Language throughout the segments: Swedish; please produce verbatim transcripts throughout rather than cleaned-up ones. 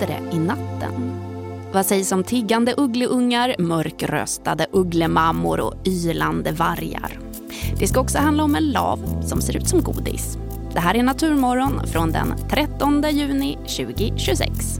låter det i natten? Vad sägs om tiggande uggleungar, mörkröstade ugglemammor och ylande vargar? Det ska också handla om en lav som ser ut som godis. Det här är Naturmorgon från den trettonde juni tjugohundratjugosex.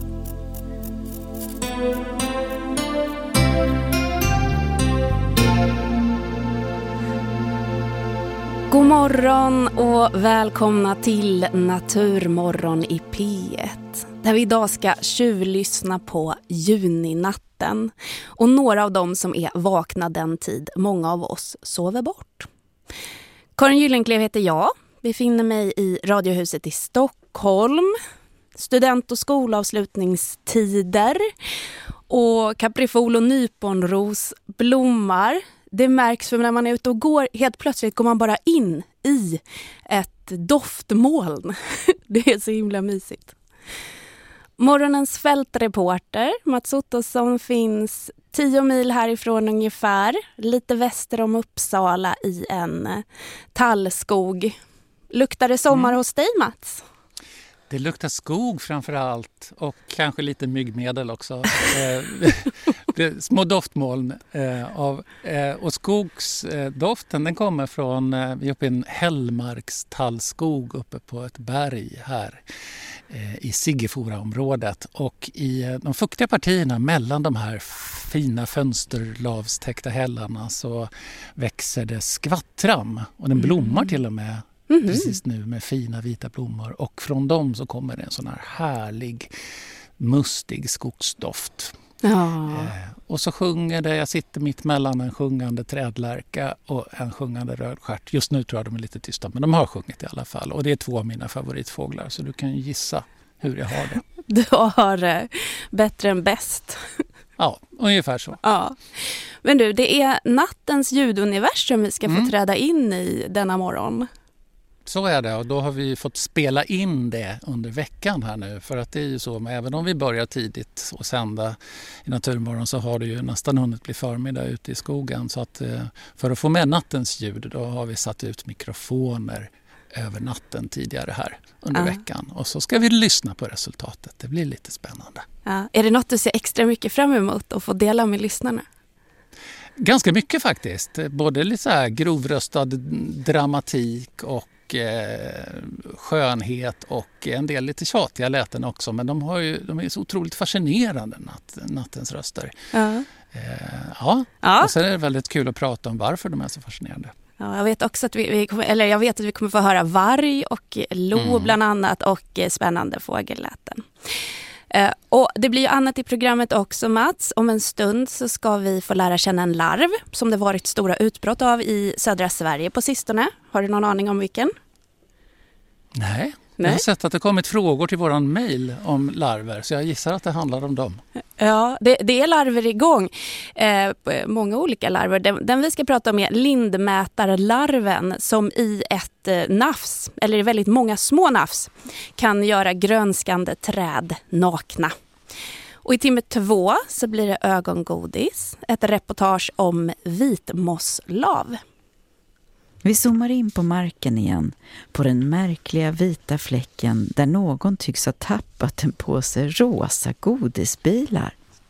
God morgon och välkomna till Naturmorgon i P ett. Där vi idag ska tjuvlyssna på juninatten. Och några av dem som är vakna den tid många av oss sover bort. Karin Gyllenklev heter jag. Befinner mig i Radiohuset i Stockholm. Student- och skolavslutningstider. Och kaprifol och nyponros blommar. Det märks för när man är ute och går, helt plötsligt går man bara in i ett doftmoln. Det är så himla mysigt. Morgonens fältreporter, Mats Ottosson, finns tio mil härifrån ungefär. Lite väster om Uppsala i en tallskog. Luktar det sommar mm. hos dig, Mats? Det luktar skog framför allt och kanske lite myggmedel också. Det små doftmoln eh, av, eh, och skogsdoften den kommer från eh, vi är uppe i en hällmarkstallskog uppe på ett berg här eh, i Siggeforaområdet, och i eh, de fuktiga partierna mellan de här fina fönsterlavstäckta hällarna så växer det skvattram och den blommar till och med mm-hmm. precis nu med fina vita blommor, och från dem så kommer det en sån här härlig mustig skogsdoft. Ja. Eh, och så sjunger det, jag sitter mitt mellan en sjungande trädlärka och en sjungande rödstjärt. Just nu tror jag de är lite tysta, men de har sjungit i alla fall. Och det är två av mina favoritfåglar, så du kan ju gissa hur jag har det. Du har det bättre än bäst. Ja, ungefär så. Ja. Men du, det är nattens ljuduniversum vi ska få mm. träda in i denna morgon. Så är det, och då har vi fått spela in det under veckan här nu. För att det är ju så, men även om vi börjar tidigt och sända i Naturmorgon så har det ju nästan hunnit bli förmiddag ute i skogen. Så att för att få med nattens ljud då har vi satt ut mikrofoner över natten tidigare här under ja. veckan. Och så ska vi lyssna på resultatet, det blir lite spännande. Ja. Är det något du ser extra mycket fram emot att få dela med lyssnarna? Ganska mycket faktiskt, både lite så här grovröstad dramatik och Eh, skönhet och en del lite tjatiga läten också, men de, har ju, de är så otroligt fascinerande natt, nattens röster. Ja. Eh, ja. ja, och sen är det väldigt kul att prata om varför de är så fascinerande. Ja, jag vet också att vi, vi kommer, eller jag vet att vi kommer få höra varg och lo mm. bland annat, och spännande fågelläten. Uh, och det blir ju annat i programmet också, Mats. Om en stund så ska vi få lära känna en larv som det varit stora utbrott av i södra Sverige på sistone. Har du någon aning om vilken? Nej, Nej. Jag har sett att det kommit frågor till våran mejl om larver, så jag gissar att det handlar om dem. Ja, det, det är larver igång. Eh, många olika larver. Den, den vi ska prata om är lindmätarlarven som i ett eh, nafs, eller i väldigt många små nafs, kan göra grönskande träd nakna. Och i timme två så blir det ögongodis. Ett reportage om vitmosslav. Vi zoomar in på marken igen, på den märkliga vita fläcken där någon tycks ha tappat en påse rosa godisbilar.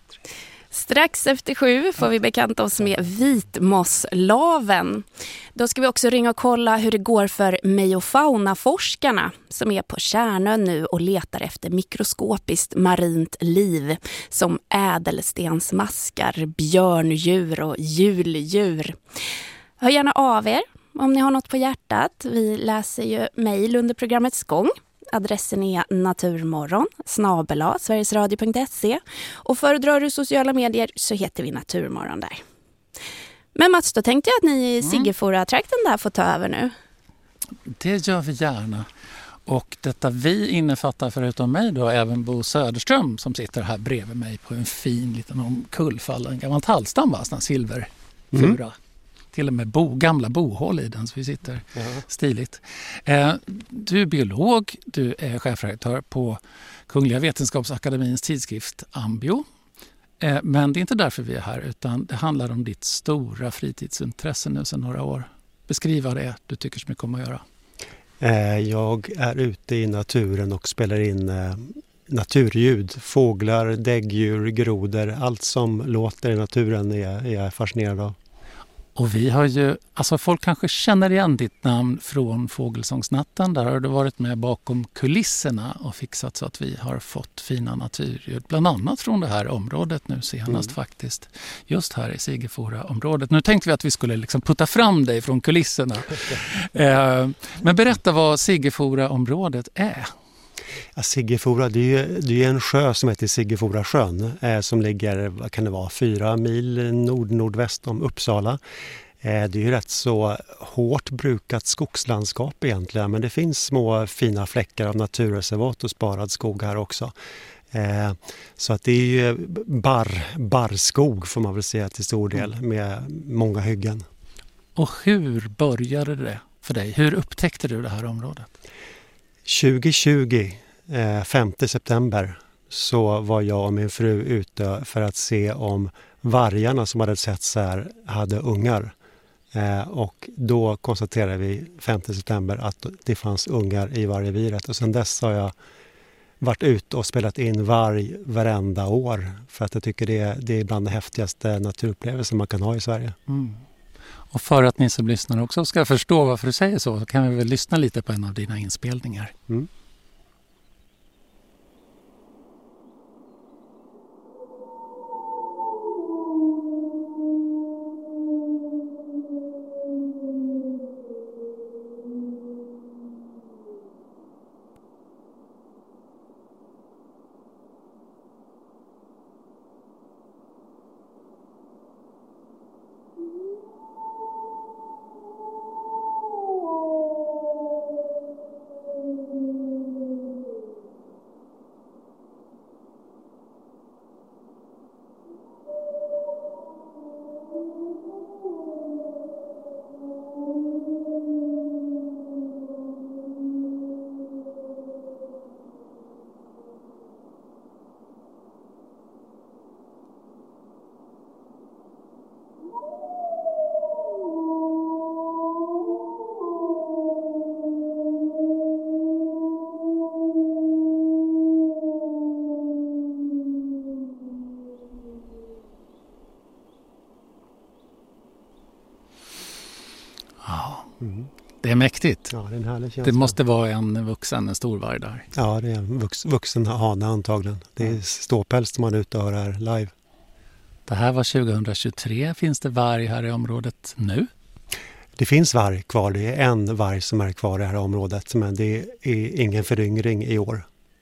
Strax efter sju får vi bekanta oss med vitmosslaven. Då ska vi också ringa och kolla hur det går för meiofauna-forskarna som är på Kärnön nu och letar efter mikroskopiskt marint liv som ädelstensmaskar, björndjur och juldjur. Hör gärna av er om ni har något på hjärtat. Vi läser ju mejl under programmets gång. Adressen är naturmorgon snabel-a sverigesradio punkt se, och föredrar du sociala medier så heter vi Naturmorgon där. Men Mats, då tänkte jag att ni i Siggefora-trakten där får ta över nu. Det gör vi gärna. Och detta vi innefattar förutom mig då även Bo Söderström som sitter här bredvid mig på en fin liten omkullfall, en gammal tallstam, en silverfura. Mm. Till och med bo, gamla bohål i den, så vi sitter ja. stiligt. Eh, du är biolog, du är chefredaktör på Kungliga Vetenskapsakademins tidskrift Ambio. Eh, men det är inte därför vi är här, utan det handlar om ditt stora fritidsintresse nu sedan några år. Beskriva det du tycker så mycket om att göra. Eh, jag är ute i naturen och spelar in eh, naturljud, fåglar, däggdjur, grodor, allt som låter i naturen är, är jag fascinerad av. Och vi har ju, alltså folk kanske känner igen ditt namn från Fågelsångsnatten. Där har du varit med bakom kulisserna och fixat så att vi har fått fina naturljud. Bland annat från det här området nu senast mm. faktiskt. Just här i Sigefora-området. Nu tänkte vi att vi skulle liksom putta fram dig från kulisserna. eh, men berätta vad Sigefora-området är. Ja, Sigefora, det är ju det är en sjö som heter Sigefora sjön eh, som ligger, vad kan det vara, fyra mil nord-nordväst om Uppsala. Eh, det är ju rätt så hårt brukat skogslandskap egentligen, men det finns små fina fläckar av naturreservat och sparad skog här också. Eh, så att det är ju barr, barrskog får man väl säga till stor del med många hyggen. Och hur började det för dig? Hur upptäckte du det här området? tjugo tjugo, eh, femte september, så var jag och min fru ute för att se om vargarna som hade setts här hade ungar. Eh, och då konstaterade vi femte september att det fanns ungar i vargreviret. Och sedan dess har jag varit ute och spelat in varg varenda år. För att jag tycker det är, det är bland de häftigaste naturupplevelser man kan ha i Sverige. Mm. Och för att ni som lyssnar också ska förstå varför du säger så, så kan vi väl lyssna lite på en av dina inspelningar. Mm. Mm. Det är mäktigt. Ja, det är en härlig känsla. Det måste vara en vuxen, en stor varg där. Ja, det är en vux, vuxen hane antagligen. Det är ståpäls som man är ute och hör här live. Det här var tjugohundratjugotre. Finns det varg här i området nu? Det finns varg kvar. Det är en varg som är kvar i det här området. Men det är ingen föryngring i år.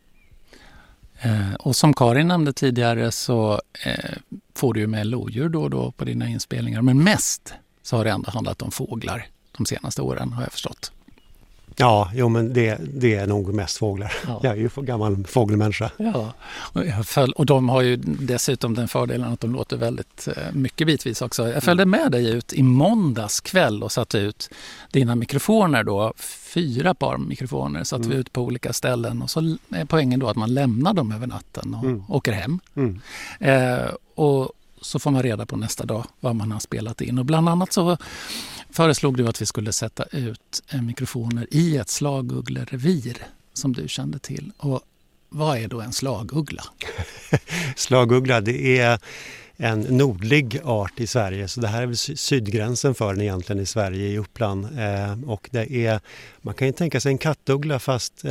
Eh, och som Karin nämnde tidigare så eh, får du ju med lodjur då och då på dina inspelningar. Men mest så har det ändå handlat om fåglar de senaste åren, har jag förstått. Ja, jo, men det, det är nog mest fåglar. Ja. Jag är ju gammal fågelmänniska. Ja, och, jag föl- och de har ju dessutom den fördelen att de låter väldigt eh, mycket bitvis också. Jag följde med dig ut i måndags kväll och satte ut dina mikrofoner då, fyra par mikrofoner satte mm. vi ut på olika ställen, och så är poängen då att man lämnar dem över natten och mm. åker hem. Mm. Eh, och så får man reda på nästa dag vad man har spelat in. Och bland annat så föreslog du att vi skulle sätta ut mikrofoner i ett slagugglerevir som du kände till. Och vad är då en slaguggla? Slaguggla, det är en nordlig art i Sverige, så det här är väl sydgränsen för den egentligen i Sverige, i Uppland. Eh, och det är, man kan ju tänka sig en kattuggla fast eh,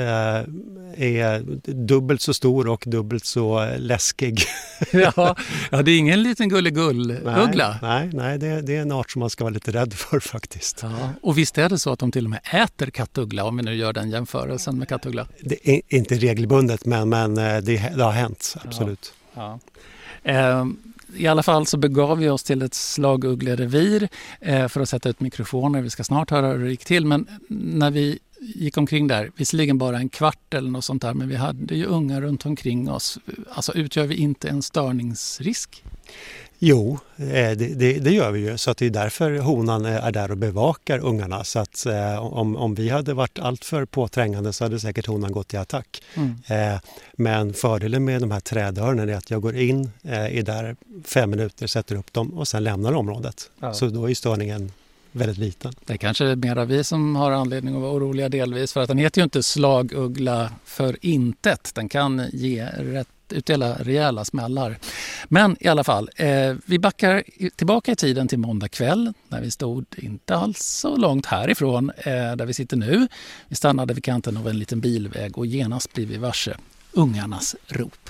är dubbelt så stor och dubbelt så läskig. ja, ja, det är ingen liten gulligull-uggla. Nej, nej, nej det, det är en art som man ska vara lite rädd för faktiskt. Ja, och visst är det så att de till och med äter kattuggla, om vi nu gör den jämförelsen med kattuggla? Det är inte regelbundet, men, men det, det har hänt, absolut. Ja, ja. Eh, I alla fall så begav vi oss till ett slagugglerevir eh, för att sätta ut mikrofoner. Vi ska snart höra hur det gick till, men när vi gick omkring där, visserligen bara en kvart eller något sånt där, men vi hade ju ungar runt omkring oss. Alltså, utgör vi inte en störningsrisk? Jo, det, det, det gör vi ju. Så att det är därför honan är där och bevakar ungarna. Så att eh, om, om vi hade varit alltför påträngande så hade säkert honan gått i attack. Mm. Eh, men fördelen med de här trädörren är att jag går in, eh, är där fem minuter, sätter upp dem och sen lämnar området. Ja. Så då är störningen väldigt liten. Det är kanske mer vi som har anledning att vara oroliga delvis, för att den heter ju inte slaguggla för intet. Den kan ge rätt, utdela rejäla smällar. Men i alla fall, eh, vi backar tillbaka i tiden till måndag kväll när vi stod inte alls så långt härifrån eh, där vi sitter nu. Vi stannade vid kanten av en liten bilväg och genast blev vi varse ungarnas rop.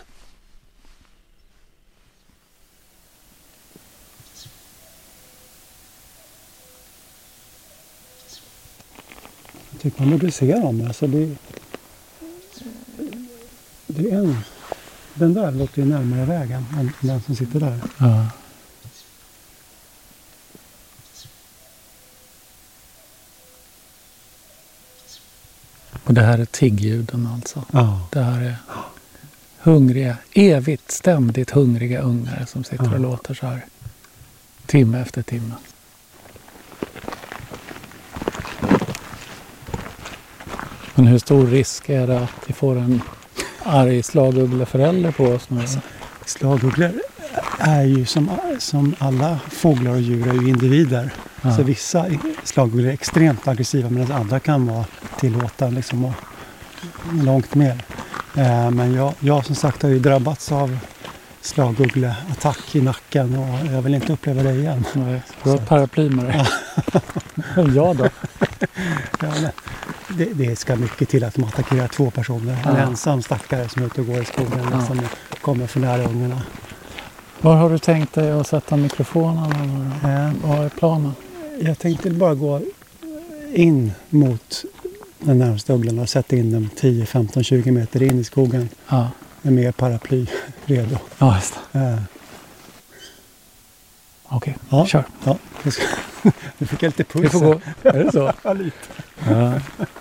Jag tycker man borde se dem. Alltså det, det är en, den där låter ju närmare vägen än den som sitter där. Ja. Och det här är tiggljuden alltså. Ja. Det här är hungriga, evigt, ständigt hungriga ungar som sitter Ja. och låter så här timme efter timme. Men hur stor risk är det att vi får en arg slaguggleförälder på oss nu? Alltså, slagugglor är ju som, som alla fåglar och djur är ju individer. Ja. Så vissa slagugglor är extremt aggressiva medan andra kan vara tillåta liksom, och långt mer. Eh, men jag, jag som sagt har ju drabbats av slaguggleattack i nacken och jag vill inte uppleva det igen. Nej, du har ett paraply med dig. Ja då. Ja, men det, det ska mycket till att de attackerar två personer. En Ja. ensam stackare som är ute och går i skogen Ja. som kommer för nära ungarna. Var har du tänkt dig att sätta mikrofonen? Eller Eh, vad är planen? jag tänkte bara gå in mot den närmaste ugglan och sätta in dem tio, femton, tjugo meter in i skogen Ja, med mer paraply redo. ja just det. Eh, Okej, ja, kör. ja. Nu fick jag lite puls. Vi får gå. Är det så? Ja, lite. Ja.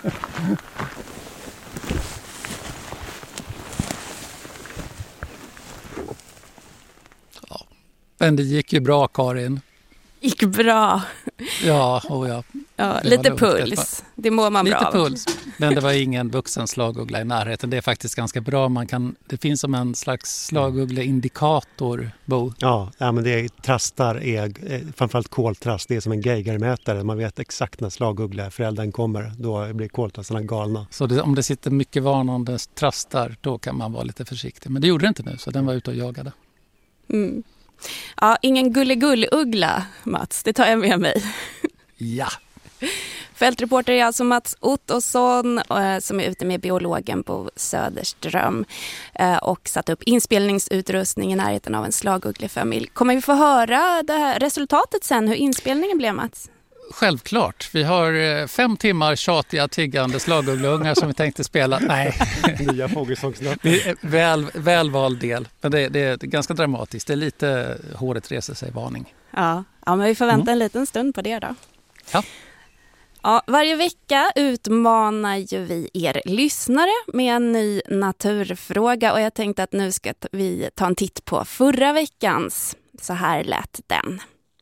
Men det gick ju bra, Karin. Gick bra. Ja, och ja. Ja, Det lite var lugnt. puls. Det mår man bra Lite av. puls. Men det var ingen vuxen slaguggla i närheten. Det är faktiskt ganska bra. Man kan, det finns som en slags slaguggle-indikator, Bo. Ja, ja men det är trastar, är, eh, framförallt koltrast, det är som en geigermätare. Man vet exakt när slaguggleföräldern kommer, då blir koltrastarna galna. Så det, om det sitter mycket varnande trastar, då kan man vara lite försiktig. Men det gjorde det inte nu, så den var ute och jagade. Mm. Ja, ingen gulligull-uggla, Mats. Det tar jag med mig. Ja. Fältreporter är alltså Mats Ottosson eh, som är ute med biologen Bo Söderström eh, och satt upp inspelningsutrustning i närheten av en slagugglefamilj. Kommer vi få höra det här resultatet sen, hur inspelningen blev, Mats? Självklart. Vi har eh, fem timmar tjatiga, tiggande slaguggleungar som vi tänkte spela. Nej, Nya fågelsångsnötter. det är väl, välvald del. Men det, det är ganska dramatiskt. Det är lite håret reser sig varning. Ja, ja men vi får vänta en liten stund på det då. Ja. Ja, varje vecka utmanar ju vi er lyssnare med en ny naturfråga och jag tänkte att nu ska vi ta en titt på förra veckans. Så här lät den.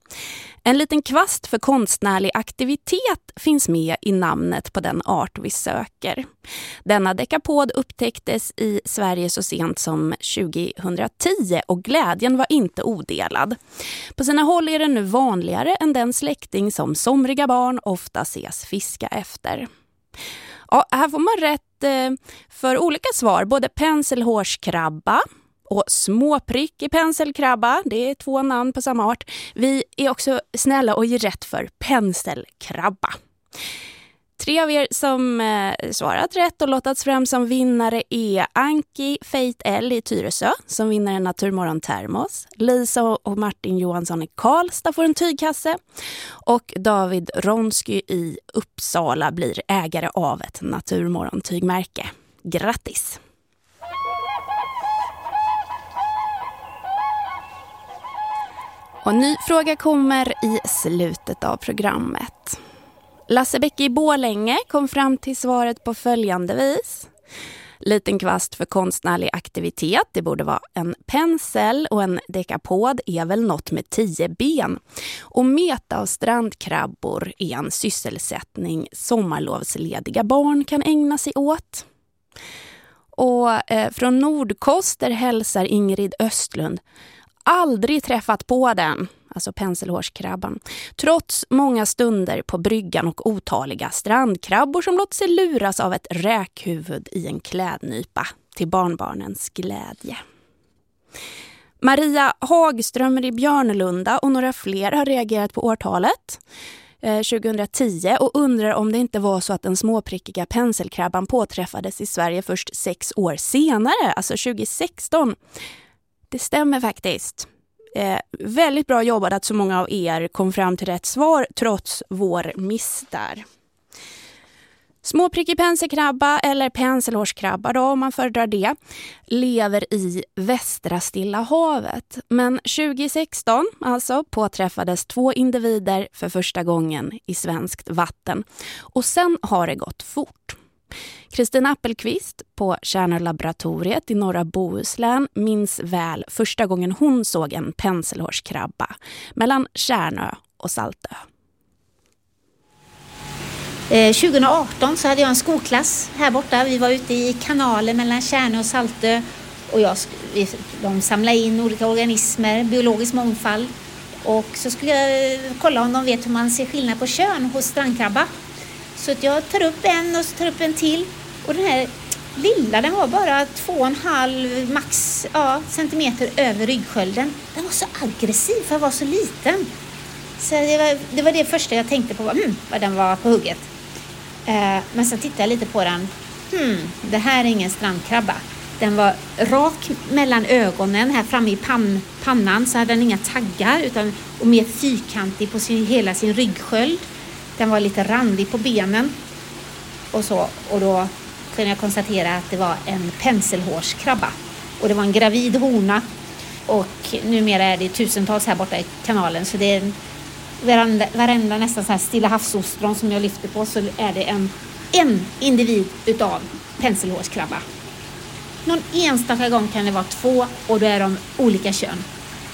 En liten kvast för konstnärlig aktivitet finns med i namnet på den art vi söker. Denna dekapod upptäcktes i Sverige så sent som tjugohundratio och glädjen var inte odelad. På sina håll är den nu vanligare än den släkting som somriga barn ofta ses fiska efter. Ja, här får man rätt eh, för olika svar, både penselhårskrabba och småprick i penselkrabba, det är två namn på samma art. Vi är också snälla och ger rätt för penselkrabba. Tre av er som eh, svarat rätt och lottats fram som vinnare är Anki Fate L i Tyresö som vinner en Naturmorgon termos. Lisa och Martin Johansson i Karlstad får en tygkasse. Och David Ronsky i Uppsala blir ägare av ett Naturmorgon tygmärke. Grattis! Och ny fråga kommer i slutet av programmet. Lasse Bäcke i Borlänge kom fram till svaret på följande vis. Liten kvast för konstnärlig aktivitet, det borde vara en pensel och en dekapod är väl något med tio ben. Och meta av strandkrabbor är en sysselsättning sommarlovslediga barn kan ägna sig åt. Och eh, från Nordkoster hälsar Ingrid Östlund. Aldrig träffat på den. alltså penselhårskrabban, trots många stunder på bryggan och otaliga strandkrabbor som låter sig luras av ett räkhuvud i en klädnypa till barnbarnens glädje. Maria Hagströmer i Björnlunda och några fler har reagerat på årtalet eh, tjugohundratio och undrar om det inte var så att den småprickiga penselkrabban påträffades i Sverige först sex år senare, alltså tjugohundrasexton. Det stämmer faktiskt. Eh, väldigt bra jobbat att så många av er kom fram till rätt svar trots vår miss där. Småprickig penselkrabba eller penselhårskrabba då, om man föredrar det, lever i västra Stilla havet. Men tjugohundrasexton alltså påträffades två individer för första gången i svenskt vatten. Och sen har det gått fort. Kristina Appelqvist på Tjärnölaboratoriet i norra Bohuslän minns väl första gången hon såg en penselhårskrabba mellan Tjärnö och Saltö. tjugohundraarton så hade jag en skolklass här borta. Vi var ute i kanalen mellan Tjärnö och Saltö och jag, de samlade in olika organismer, biologisk mångfald. Och så skulle jag kolla om de vet hur man ser skillnad på kön hos strandkrabba. Så att jag tar upp en och så tar upp en till. Och den här lilla, den var bara två och en halv max ja, centimeter över ryggskölden. Den var så aggressiv för att vara så liten. Så det var det, var det första jag tänkte på, hmm, vad den var på hugget. Eh, men sen tittade jag lite på den. Hmm, det här är ingen strandkrabba. Den var rak mellan ögonen, här framme i pan, pannan så hade den inga taggar utan och mer fyrkantig på sin, hela sin ryggsköld. Den var lite randig på benen och så. Och då kunde jag konstatera att det var en penselhårskrabba. Och det var en gravid hona. Och numera är det tusentals här borta i kanalen. Så det är en, varenda, varenda nästan så här Stilla havsostron som jag lyfter på så är det en, en individ utav penselhårskrabba. Någon enstaka gång kan det vara två och då är de olika kön.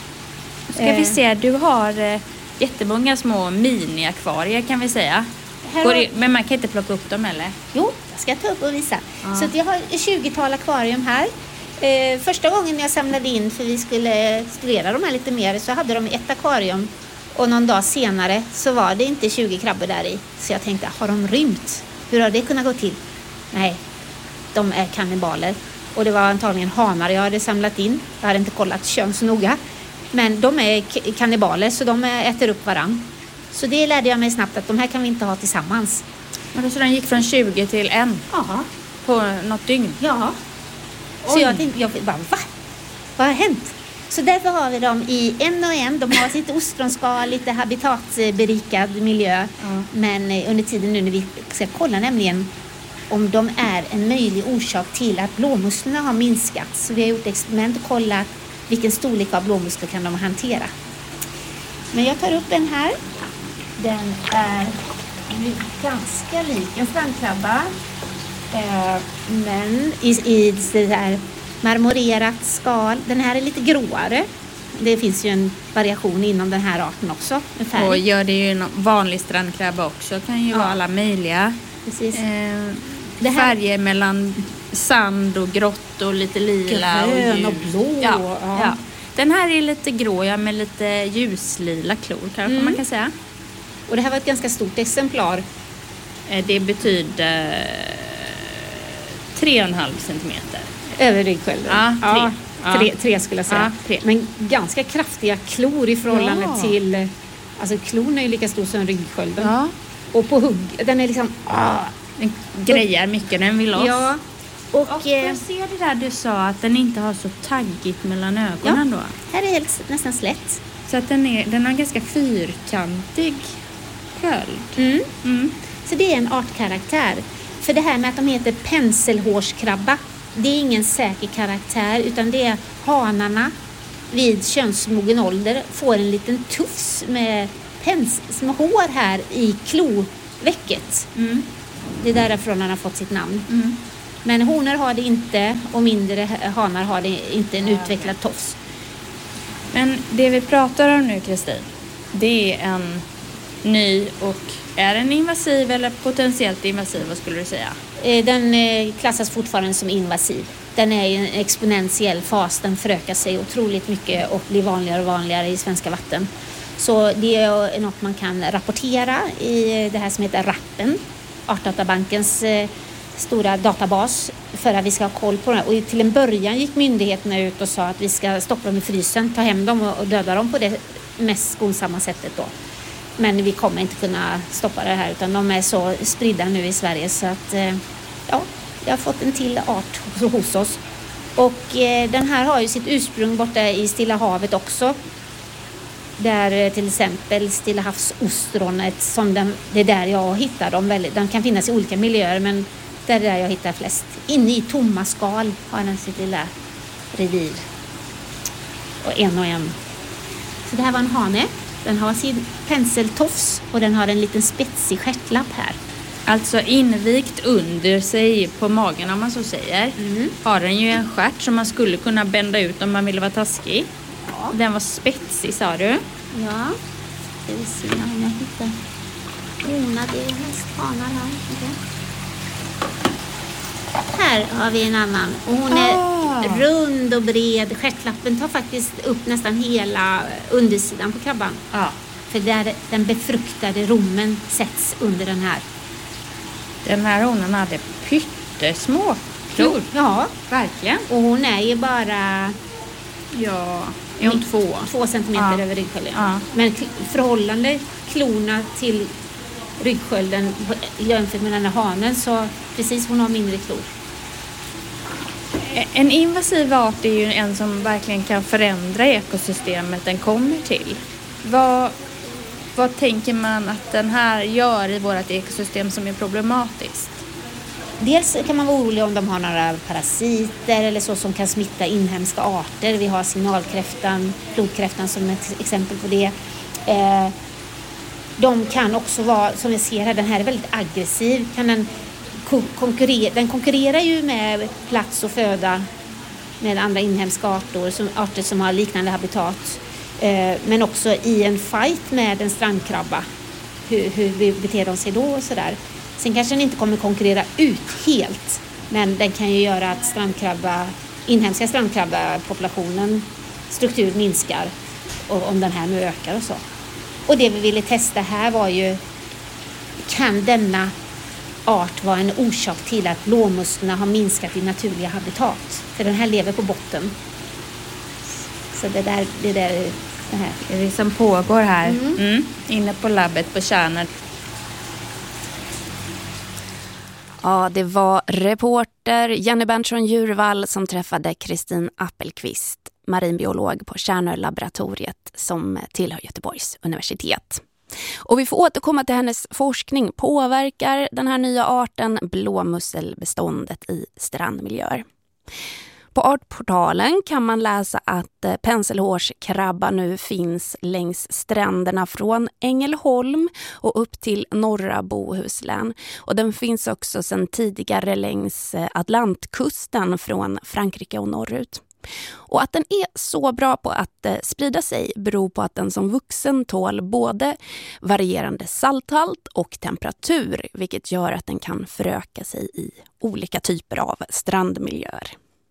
Ska eh. vi se, du har eh, jättemånga små mini-akvarier kan vi säga. Går det, men man kan inte plocka upp dem eller? Jo, jag ska ta upp och visa. Ja. Så att jag har ett tjugotal akvarium här. Eh, första gången jag samlade in för vi skulle studera de här lite mer så hade de ett akvarium. Och någon dag senare så var det inte tjugo krabbor där i. Så jag tänkte, har de rymt? Hur har det kunnat gå till? Nej, de är kannibaler. Och det var antagligen hanar jag hade samlat in. Jag hade inte kollat kön så noga. Men de är k- kannibaler så de äter upp varann. Så det lärde jag mig snabbt att de här kan vi inte ha tillsammans. Men då så den gick från tjugo till en? Ja. På något dygn? Ja. Så Oj. jag tänkte, jag bara, va? Vad har hänt? Så därför har vi dem i en och en. De har sitt ostronskal, lite habitatberikad miljö. Ja. Men under tiden nu när vi ska kolla nämligen om de är en möjlig orsak till att blåmusklerna har minskat. Så vi har gjort experiment och kollat vilken storlek av blåmuskler kan de hantera. Men jag tar upp en här. Den är ganska lik en strandkrabba. Eh, men i, i det här marmorerat skal. Den här är lite gråare. Det finns ju en variation inom den här arten också. Och gör det ju en vanlig strandkrabba också. Det kan ju ja. vara alla möjliga. Precis. Eh, det här... Färger mellan sand och grått och lite lila grön och, och blå. Ja, ja. Ja. Den här är lite grå ja, med lite ljuslila klor kanske mm. man kan säga. Och det här var ett ganska stort exemplar. Eh, det betyder tre och en halv centimeter. Över ryggskölden. Ja, tre. Ja, tre, tre skulle jag säga. Ja, tre. Men ganska kraftiga klor i förhållande ja. till... Alltså klon är ju lika stor som ryggskölden. Ja. Och på hugg, den är liksom... Ah, den grejar mycket, den vill oss. Ja. Och, och jag ser det där du sa att den inte har så taggigt mellan ögonen ja, då. Här är helt nästan slätt. Så att den, är, den har en ganska fyrkantig sköld. Mm. Mm. Så det är en artkaraktär. För det här med att de heter penselhårskrabba, det är ingen säker karaktär utan det är hanarna vid könsmogen ålder får en liten tufs med pens, små hår här i klovecket. Mm. Det är därifrån han har fått sitt namn. Mm. Men honor har det inte och mindre hanar har det inte en utvecklad tofs. Men det vi pratar om nu, Kristin, det är en ny och är den invasiv eller potentiellt invasiv, vad skulle du säga? Den klassas fortfarande som invasiv. Den är i en exponentiell fas, den förökar sig otroligt mycket och blir vanligare och vanligare i svenska vatten. Så det är något man kan rapportera i det här som heter RAPen, Artdatabankens eh, stora databas, för att vi ska ha koll på det. Och till en början gick myndigheterna ut och sa att vi ska stoppa dem i frysen, ta hem dem och döda dem på det mest skonsamma sättet då. Men vi kommer inte kunna stoppa det här, utan de är så spridda nu i Sverige så att eh, ja, vi har fått en till art hos oss. Och eh, den här har ju sitt ursprung borta i Stilla havet också. Där eh, till exempel Stilla havsostronet, som den, det är där jag hittar dem väldigt. Den kan finnas i olika miljöer, men det är där jag hittar flest. Inne i tomma skal har den sitt lilla revir. Och en och en. Så det här var en hane. Den har sin penseltofs och den har en liten spetsig stjärtlapp här. Alltså invikt under sig på magen, om man så säger, Mm. har den ju en stjärt som man skulle kunna bända ut om man ville vara taskig. Ja. Den var spetsig, sa du? Ja, ska vi se om jag hittar. Ona, det är mest hanar här. Okay. Här har vi en annan. Och hon är Ah. rund och bred. Stjärtlappen tar faktiskt upp nästan hela undersidan på krabban. Ja. För där den befruktade rommen sätts under den här. Den här honan hade pyttesmå klor. Ja, Verkligen. och hon är ju bara Ja. Är hon två? två centimeter Ja. över ryggskölden. Ja. Men k- förhållande klorna till ryggskölden jämfört med den här hanen, så precis, hon har mindre klor. En invasiv art är ju en som verkligen kan förändra ekosystemet den kommer till. Vad, vad tänker man att den här gör i vårt ekosystem som är problematiskt? Dels kan man vara orolig om de har några parasiter eller så som kan smitta inhemska arter. Vi har signalkräftan, flodkräftan som ett exempel på det. Eh, de kan också vara, som vi ser här, den här är väldigt aggressiv. Kan den, ko- konkurrera, den konkurrerar ju med plats och föda med andra inhemska arter som, arter som har liknande habitat. Eh, men också i en fight med en strandkrabba. Hur, hur beter de sig då och sådär. Sen kanske den inte kommer konkurrera ut helt, men den kan ju göra att strandkrabba, inhemska strandkrabbapopulationen struktur minskar, och om den här nu ökar och så. Och det vi ville testa här var ju, kan denna art vara en orsak till att blåmusslorna har minskat i naturliga habitat? För den här lever på botten. Så det där, det där, det här. Det är det som pågår här. Mm. Mm. Inne på labbet på Tjärnö. Ja, det var reporter Jenny Berntsson Djurvall som träffade Kristin Appelqvist, marinbiolog på Tjärnö-laboratoriet som tillhör Göteborgs universitet. Och vi får återkomma till hennes forskning. Påverkar den här nya arten blåmusselbeståndet i strandmiljöer? På Artportalen kan man läsa att penselhårskrabba nu finns längs stränderna från Ängelholm och upp till norra Bohuslän. Och den finns också sedan tidigare längs Atlantkusten från Frankrike och norrut. Och att den är så bra på att sprida sig beror på att den som vuxen tål både varierande salthalt och temperatur, vilket gör att den kan föröka sig i olika typer av strandmiljöer.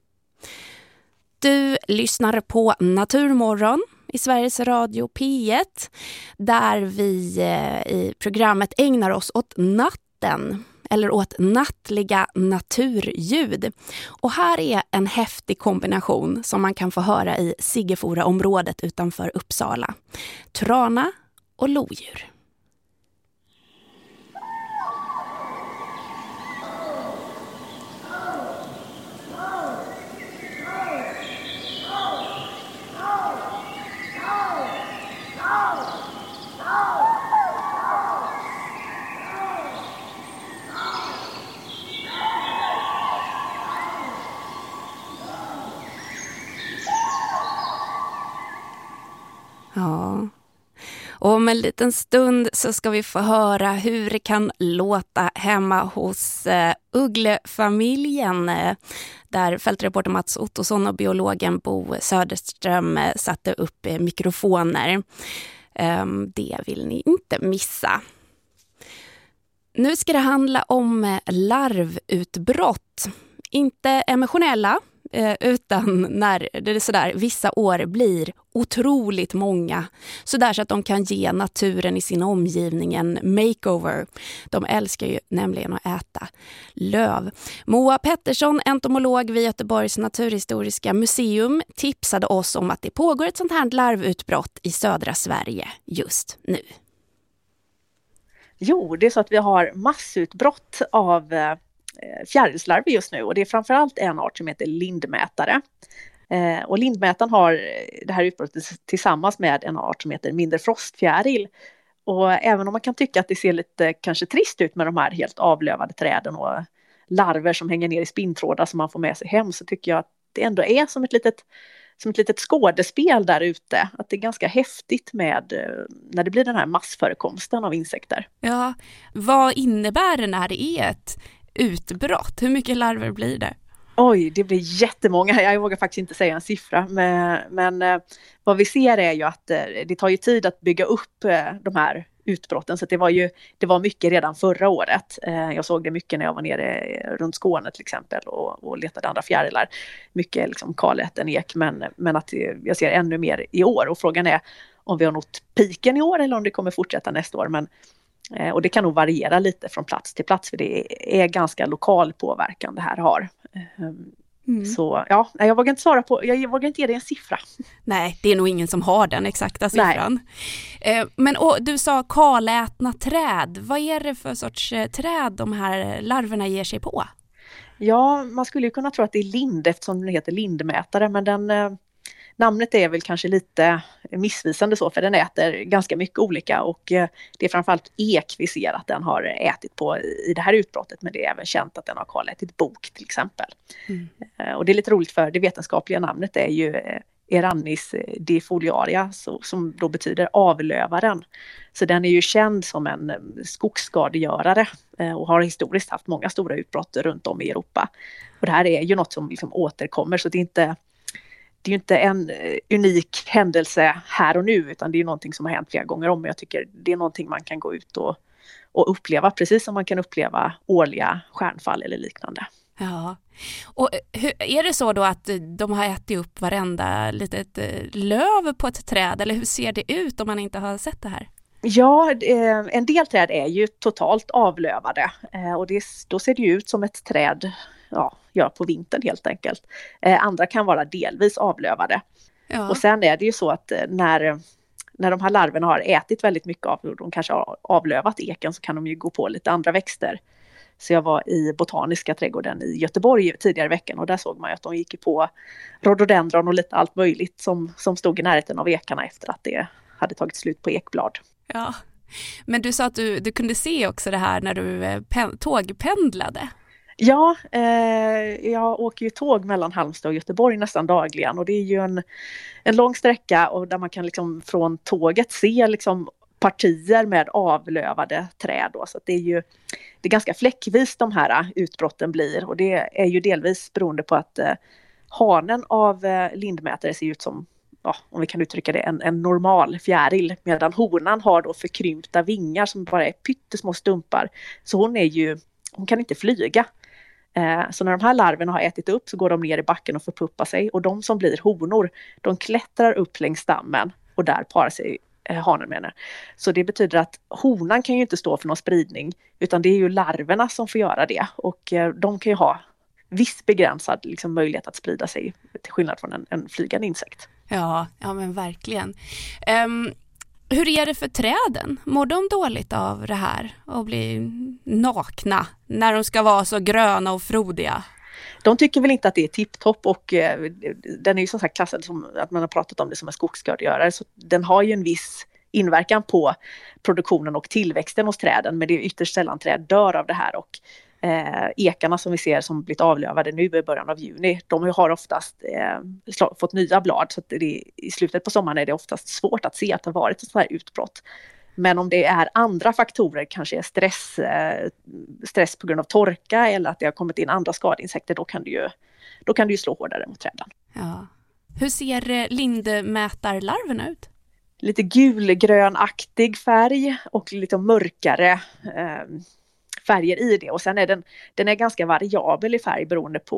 Du lyssnar på Naturmorgon i Sveriges Radio P ett, där vi i programmet ägnar oss åt natten eller åt nattliga naturljud. Och här är en häftig kombination som man kan få höra i Siggefora-området utanför Uppsala. Trana och lodjur. Ja, och om en liten stund så ska vi få höra hur det kan låta hemma hos uh, Ugglefamiljen, uh, där fältreporter Mats Ottosson och biologen Bo Söderström uh, satte upp uh, mikrofoner. Um, det vill ni inte missa. Nu ska det handla om uh, larvutbrott. Inte emotionella, eh, utan när det är sådär, vissa år blir otroligt många. Sådär så att de kan ge naturen i sin omgivning en makeover. De älskar ju nämligen att äta löv. Moa Pettersson, entomolog vid Göteborgs naturhistoriska museum, tipsade oss om att det pågår ett sånt här larvutbrott i södra Sverige just nu. Jo, det är så att vi har massutbrott av eh, fjärilslarver just nu, och det är framförallt en art som heter lindmätare. Eh, och lindmätaren har det här utbrottet tillsammans med en art som heter mindre frostfjäril. Och även om man kan tycka att det ser lite kanske trist ut med de här helt avlövade träden och larver som hänger ner i spinntrådar som man får med sig hem, så tycker jag att det ändå är som ett litet som ett litet skådespel där ute. Att det är ganska häftigt med när det blir den här massförekomsten av insekter. Ja, vad innebär det när det är ett utbrott? Hur mycket larver blir det? Oj, det blir jättemånga. Jag vågar faktiskt inte säga en siffra. Men, men vad vi ser är ju att det tar ju tid att bygga upp de här utbrotten. Så det var ju det var mycket redan förra året. Jag såg det mycket när jag var nere runt Skåne till exempel och, och letade andra fjärilar. Mycket liksom kaläten ek, men, men att jag ser ännu mer i år. Och frågan är om vi har nått piken i år eller om det kommer fortsätta nästa år. Men, och det kan nog variera lite från plats till plats, för det är ganska lokal påverkan det här har. Mm. Så ja, jag vågar inte svara på, jag vågar inte ge dig en siffra. Nej, det är nog ingen som har den exakta siffran. Nej. Men och, du sa kalätna träd. Vad är det för sorts träd de här larverna ger sig på? Ja, man skulle ju kunna tro att det är lind eftersom den heter lindmätare, men den, namnet är väl kanske lite missvisande så, för den äter ganska mycket olika, och det är framförallt ek vi ser att den har ätit på i det här utbrottet, men det är även känt att den har kalätit bok till exempel. Mm. Och det är lite roligt, för det vetenskapliga namnet är ju Erannis defoliaria, så, som då betyder avlövaren. Så den är ju känd som en skogsskadegörare och har historiskt haft många stora utbrott runt om i Europa. Och det här är ju något som liksom återkommer, så det är inte Det är ju inte en unik händelse här och nu, utan det är någonting som har hänt flera gånger om. Jag tycker det är någonting man kan gå ut och, och uppleva, precis som man kan uppleva årliga stjärnfall eller liknande. Ja, och hur, är det så då att de har ätit upp varenda litet löv på ett träd, eller hur ser det ut om man inte har sett det här? Ja, en del träd är ju totalt avlövade, och det, då ser det ju ut som ett träd ja, gör på vintern helt enkelt. Andra kan vara delvis avlövade. Ja. Och sen är det ju så att när, när de här larverna har ätit väldigt mycket av, och de kanske har avlövat eken, så kan de ju gå på lite andra växter. Så jag var i Botaniska trädgården i Göteborg tidigare i veckan, och där såg man ju att de gick på rhododendron och lite allt möjligt som, som stod i närheten av ekarna efter att det hade tagit slut på ekblad. Ja, men du sa att du, du kunde se också det här när du pen, tågpendlade. Ja, eh, jag åker ju tåg mellan Halmstad och Göteborg nästan dagligen, och det är ju en, en lång sträcka, och där man kan liksom från tåget se liksom partier med avlövade träd då. Så att det är ju det är ganska fläckvis de här utbrotten blir, och det är ju delvis beroende på att eh, hanen av eh, lindmätare ser ut som, ja, om vi kan uttrycka det, en, en normal fjäril, medan honan har då förkrympta vingar som bara är pyttesmå stumpar. Så hon är ju, hon kan inte flyga. Eh, så när de här larverna har ätit upp så går de ner i backen och förpuppar sig, och de som blir honor, de klättrar upp längs stammen och där parar sig eh, hanen med henne. Så det betyder att honan kan ju inte stå för någon spridning, utan det är ju larverna som får göra det, och eh, de kan ju ha viss begränsad liksom, möjlighet att sprida sig, till skillnad från en, en flygande insekt. Ja, ja men verkligen. Um, hur är det för träden? Mår de dåligt av det här och bli nakna när de ska vara så gröna och frodiga? De tycker väl inte att det är tipptopp, och eh, den är ju som sagt klassad som att man har pratat om det som en skogsskadegörare, så den har ju en viss inverkan på produktionen och tillväxten hos träden, men det är ytterst sällan träd dör av det här, och Eh, ekarna som vi ser som blivit avlövade nu i början av juni, de har oftast eh, fått nya blad, så att det, i slutet på sommaren är det oftast svårt att se att det har varit ett sådant här utbrott. Men om det är andra faktorer, kanske är stress, eh, stress på grund av torka, eller att det har kommit in andra skadeinsekter, då kan det ju, då kan det ju slå hårdare mot träden. Ja. Hur ser lindmätarlarverna ut? Lite gulgrönaktig färg och lite mörkare eh, färger i det, och sen är den, den är ganska variabel i färg beroende på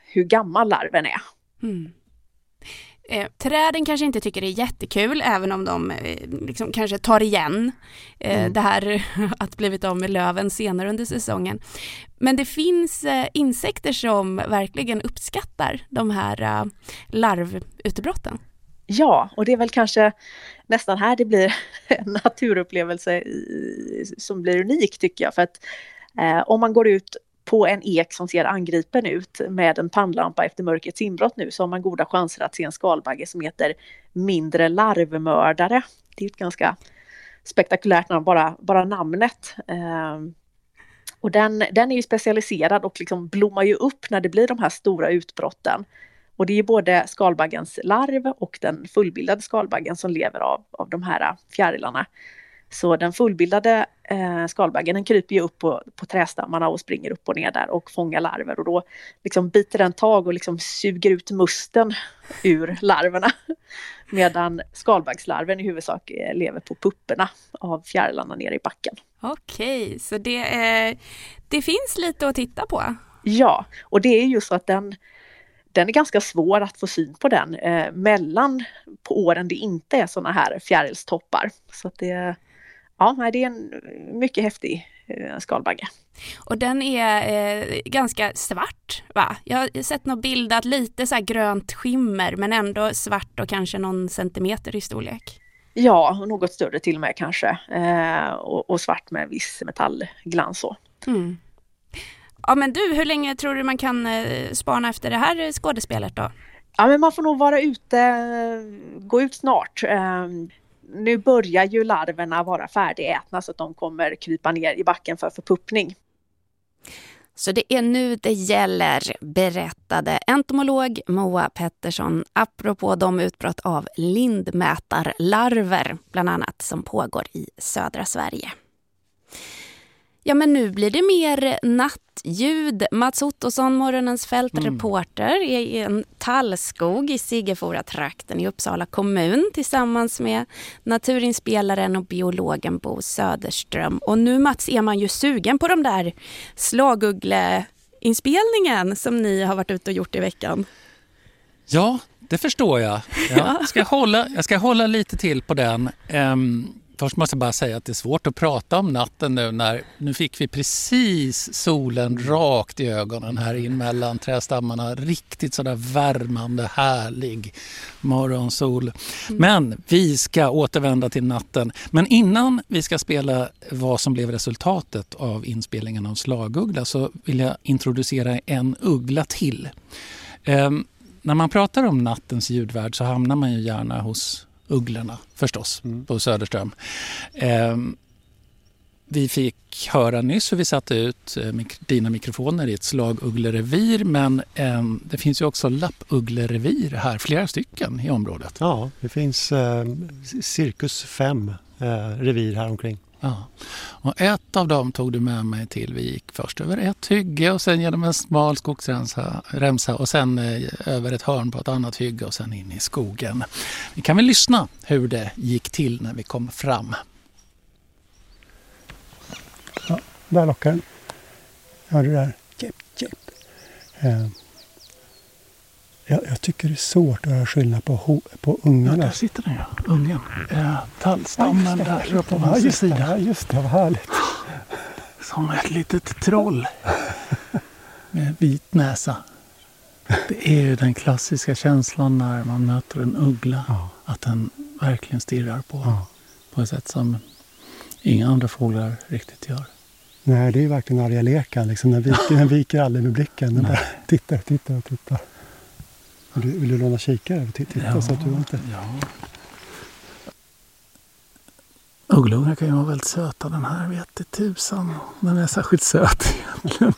hur gammal larven är. Mm. Eh, träden kanske inte tycker det är jättekul, även om de eh, liksom kanske tar igen eh, mm. det här att blivit av med löven senare under säsongen. Men det finns eh, insekter som verkligen uppskattar de här eh, larvutbrotten. Ja, och det är väl kanske nästan här det blir en naturupplevelse i, som blir unik tycker jag. För att eh, om man går ut på en ek som ser angripen ut med en pannlampa efter mörkrets inbrott nu, så har man goda chanser att se en skalbagge som heter mindre larvmördare. Det är ett ganska spektakulärt namn, bara, bara namnet. Eh, och den, den är ju specialiserad och liksom blommar ju upp när det blir de här stora utbrotten. Och det är ju både skalbaggens larv och den fullbildade skalbaggen som lever av, av de här fjärilarna. Så den fullbildade eh, skalbaggen den kryper ju upp på, på trästammarna och springer upp och ner där och fångar larver. Och då liksom biter den tag och liksom suger ut musten ur larverna. Medan skalbaggslarven i huvudsak eh, lever på pupporna av fjärilarna nere i backen. Okej, så det, eh, det finns lite att titta på. Ja, och det är ju så att den... Den är ganska svår att få syn på den eh, mellan på åren det inte är såna här fjärilstoppar. Så att det, ja, det är en mycket häftig eh, skalbagge. Och den är eh, ganska svart, va? Jag har sett något bildat lite så här grönt skimmer men ändå svart och kanske någon centimeter i storlek. Ja, och något större till och med kanske. Eh, och, och svart med viss metallglans så. Mm. Ja, men du, hur länge tror du man kan eh, spana efter det här skådespelet då? Ja, men man får nog vara ute, gå ut snart. Eh, nu börjar ju larverna vara färdigätna så att de kommer krypa ner i backen för förpuppning. Så det är nu det gäller, berättade entomolog Moa Pettersson apropå de utbrott av lindmätarlarver bland annat som pågår i södra Sverige. Ja, men nu blir det mer nattljud. Mats Ottosson, morgonens fältreporter, mm. är i en tallskog i Siggefora-trakten i Uppsala kommun tillsammans med naturinspelaren och biologen Bo Söderström. Och nu, Mats, är man ju sugen på de där slagugle-inspelningen som ni har varit ute och gjort i veckan. Ja, det förstår jag. Jag ska hålla, jag ska hålla lite till på den. Um, Först måste jag bara säga att det är svårt att prata om natten nu när nu fick vi precis solen rakt i ögonen här in mellan trästammarna. Riktigt sådär värmande, härlig morgonsol. Mm. Men vi ska återvända till natten. Men innan vi ska spela vad som blev resultatet av inspelningen av slaguggla så vill jag introducera en uggla till. Um, när man pratar om nattens ljudvärld så hamnar man ju gärna hos ugglorna förstås, mm. på Söderström. Eh, vi fick höra nyss hur vi satte ut eh, mik- dina mikrofoner i ett slagugglerevir, men eh, det finns ju också lappugglerevir här, flera stycken i området. Ja, det finns eh, cirkus fem eh, revir här omkring. Ja. Och ett av dem tog du med mig till. Vi gick först över ett hygge och sen genom en smal skogsremsa och sen eh, över ett hörn på ett annat hygge och sen in i skogen. Vi kan väl lyssna hur det gick till när vi kom fram. Ja, där lockar den. Hör du där? Jepp, jepp. Eh, jag, jag tycker det är svårt att höra skillnad på, ho- på ungarna. Ja, där sitter den, ja. Ungen. Eh, tallstammen ja, där uppe på ja, vänster just det, sida. ja, just det, vad härligt. Som ett litet troll med vit näsa. Det är ju den klassiska känslan när man möter en uggla. Ja. Att den verkligen stirrar på, ja. på ett sätt som inga andra fåglar riktigt gör. Nej, det är ju verkligen arga lekan. Liksom, den, viker, den viker aldrig med blicken. Den bara tittar, tittar och tittar. Och du, vill du låna kikare och titta ja, så att du inte... Ja. Ugglorna kan ju vara väldigt söta. Den här vet inte tusan. Den är särskilt söt egentligen.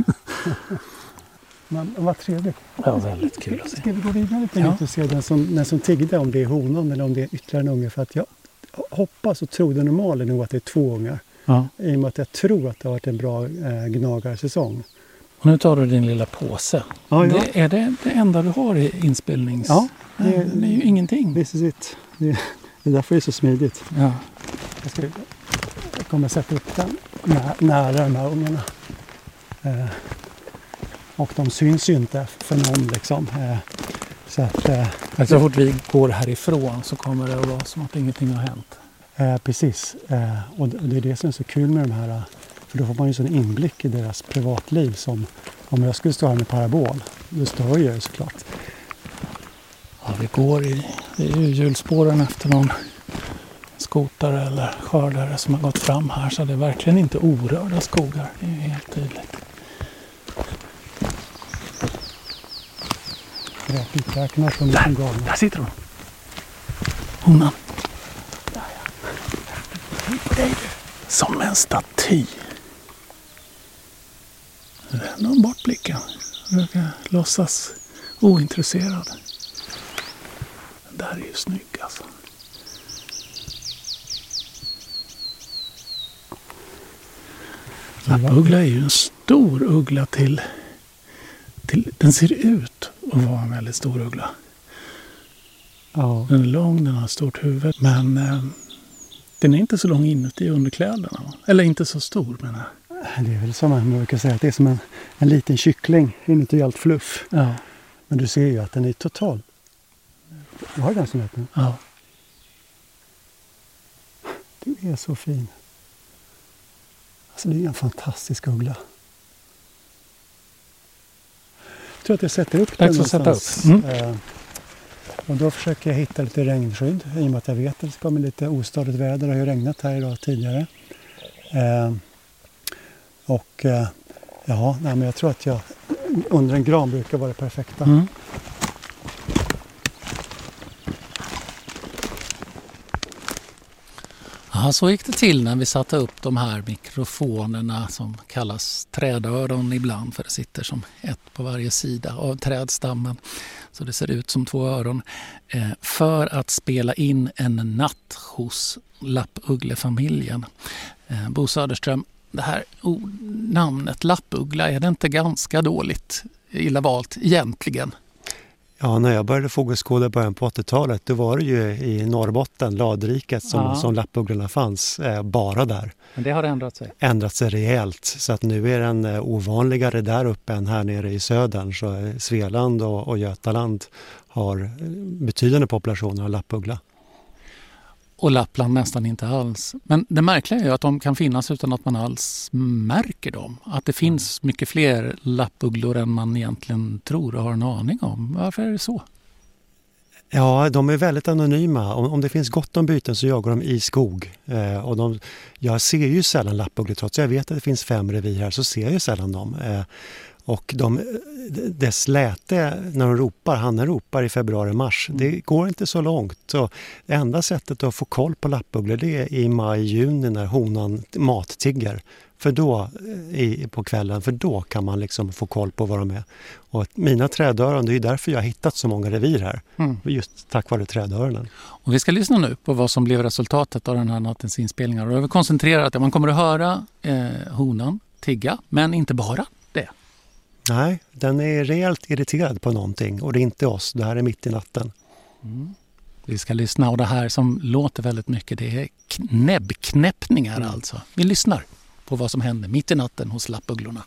Men vad trevligt. Ja, väldigt kul att se. Ska vi gå vidare lite ja. och se den som, den som tiggde, om det är honan eller om det är ytterligare en unge? För att jag hoppas och tror det normala nog att det är två ungar. Ja. I och med att jag tror att det har varit en bra eh, gnagarsäsong. Och nu tar du din lilla påse. Ja, ja. Det, är det det enda du har i inspelnings... Ja. Det, det är ju ingenting. This is it. Det, det är därför det är så smidigt. Ja. Jag, ska, jag kommer sätta upp den nära, nära de här ungarna. Eh, Och de syns ju inte för någon liksom. Eh, så att, eh, så fort vi går härifrån så kommer det att vara som att ingenting har hänt. Eh, precis. Eh, och det är det som är så kul med de här. För då får man ju sån inblick i deras privatliv som om jag skulle stå här med parabol. Det stör ju såklart. Ja, vi går i, det är ju hjulspåren efter någon skotare eller skördare som har gått fram här. Så det är verkligen inte orörda skogar. Det är ju helt tydligt. Räknar som där, galna. där sitter hon. Honan. Där ja. Som en staty. Vänd bort blicken. Försöka låtsas ointresserad. Den där är ju snygg alltså. Lappuggla är ju en stor uggla till, till... Den ser ut att vara en väldigt stor uggla. Ja. Den är lång, den har stort huvud. Men eh, den är inte så lång inuti underkläderna. Eller inte så stor menar jag. Det är väl som man brukar säga att det är som en, en liten kyckling inuti allt fluff. Ja. Men du ser ju att den är total. Du har den som heter nu. Ja. Du är så fin. Alltså det är en fantastisk uggla. Jag tror att jag sätter upp den någonstans. Mm. Eh, och då försöker jag hitta lite regnskydd. I och med att jag vet att det ska komma lite ostadigt väder. Det har ju regnat här idag tidigare. Eh, och eh, ja, nej, men jag tror att jag under en gran brukar vara det perfekta. Mm. Ja, så gick det till när vi satte upp de här mikrofonerna som kallas trädöron ibland, för det sitter som ett på varje sida av trädstammen så det ser ut som två öron, eh, för att spela in en natt hos lappugglefamiljen. Eh, Bo Söderström, det här oh, namnet lappuggla, är det inte ganska dåligt illa valt egentligen? Ja, när jag började fågelskåda i början på åttiotalet, då var det ju i Norrbotten, Ladriket, som, ja. som lappugglorna fanns, eh, bara där. Men det har ändrat sig? Ändrat sig rejält, så att nu är den eh, ovanligare där uppe än här nere i södern. Så eh, Svealand och, och Götaland har eh, betydande populationer av lappuggla. Och Lappland nästan inte alls. Men det märkliga är ju att de kan finnas utan att man alls märker dem. Att det finns mycket fler lappugglor än man egentligen tror och har en aning om. Varför är det så? Ja, de är väldigt anonyma. Om, om det finns gott om byten så jagar de i skog. Eh, och de, jag ser ju sällan lappugglor, trots att jag vet att det finns fem revir här så ser jag ju sällan dem. Eh, och de, dess läte när de ropar, hannen ropar i februari-mars, mm. det går inte så långt. Så det enda sättet att få koll på lappugglor det är i maj-juni när honan mattigger. För då, i, på kvällen, för då kan man liksom få koll på vad de är. Och mina trädöron, det är därför jag har hittat så många revir här. Mm. Just tack vare trädöronen. Och vi ska lyssna nu på vad som blev resultatet av den här nattens inspelningar. Och jag vill koncentrera att man kommer att höra eh, honan tigga, men inte bara det. Nej, den är rejält irriterad på någonting och det är inte oss. Det här är mitt i natten. Mm. Vi ska lyssna och det här som låter väldigt mycket, det är näbbknäppningar mm. alltså. Vi lyssnar på vad som händer mitt i natten hos lappugglorna.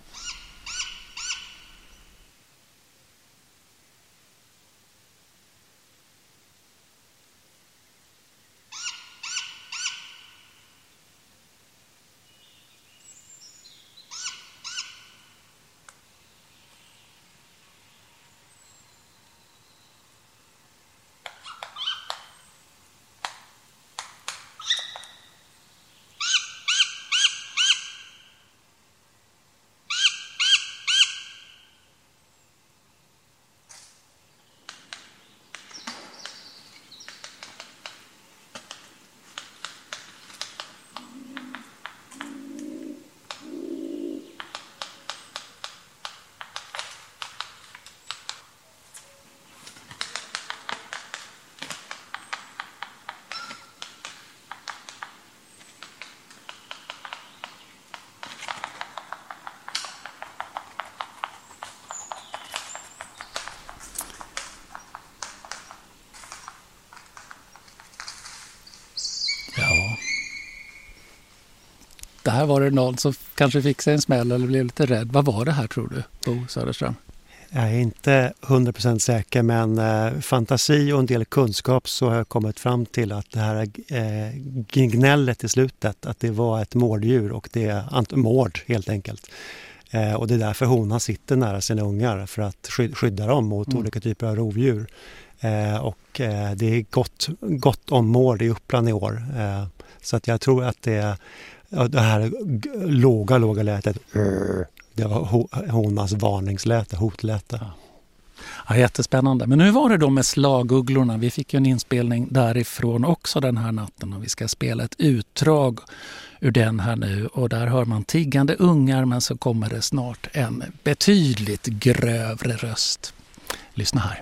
där var det någon som kanske fick sig en smäll eller blev lite rädd. Vad var det här tror du, Bo Söderström? Jag är inte hundra procent säker, men eh, fantasi och en del kunskap så har jag kommit fram till att det här eh, gnället i slutet, att det var ett mårddjur och det är mård helt enkelt. Eh, och det är därför honan sitter nära sina ungar för att skydda dem mot mm. olika typer av rovdjur. Eh, och eh, det är gott, gott om mård i Uppland i år. Eh, så att jag tror att det är det här låga, låga lätet. Det var honans varningsläte, hotläte. Ja. Ja, jättespännande. Men hur var det då med slagugglorna? Vi fick ju en inspelning därifrån också den här natten och vi ska spela ett utdrag ur den här nu. Och där hör man tiggande ungar, men så kommer det snart en betydligt grövre röst. Lyssna här.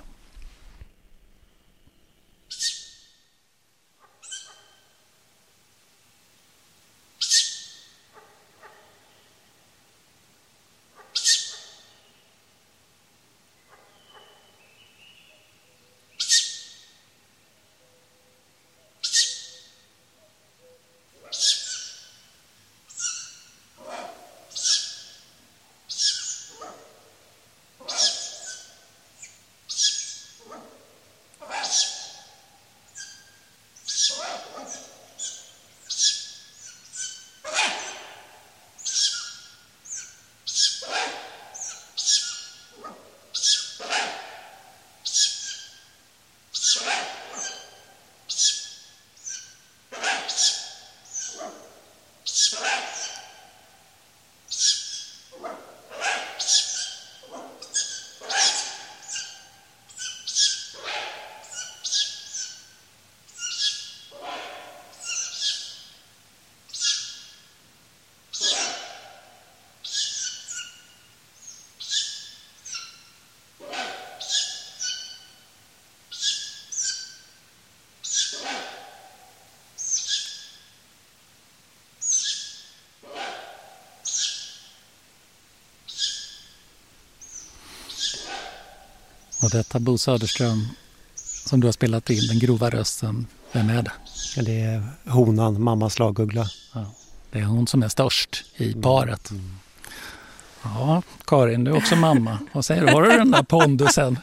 Och detta Bo Söderström som du har spelat in, den grova rösten, vem är det? Ja, det är honan, mammas slaguggla. Ja, det är hon som är störst i paret. Mm. Ja, Karin, du är också mamma. Vad säger du? Har du den där pondusen?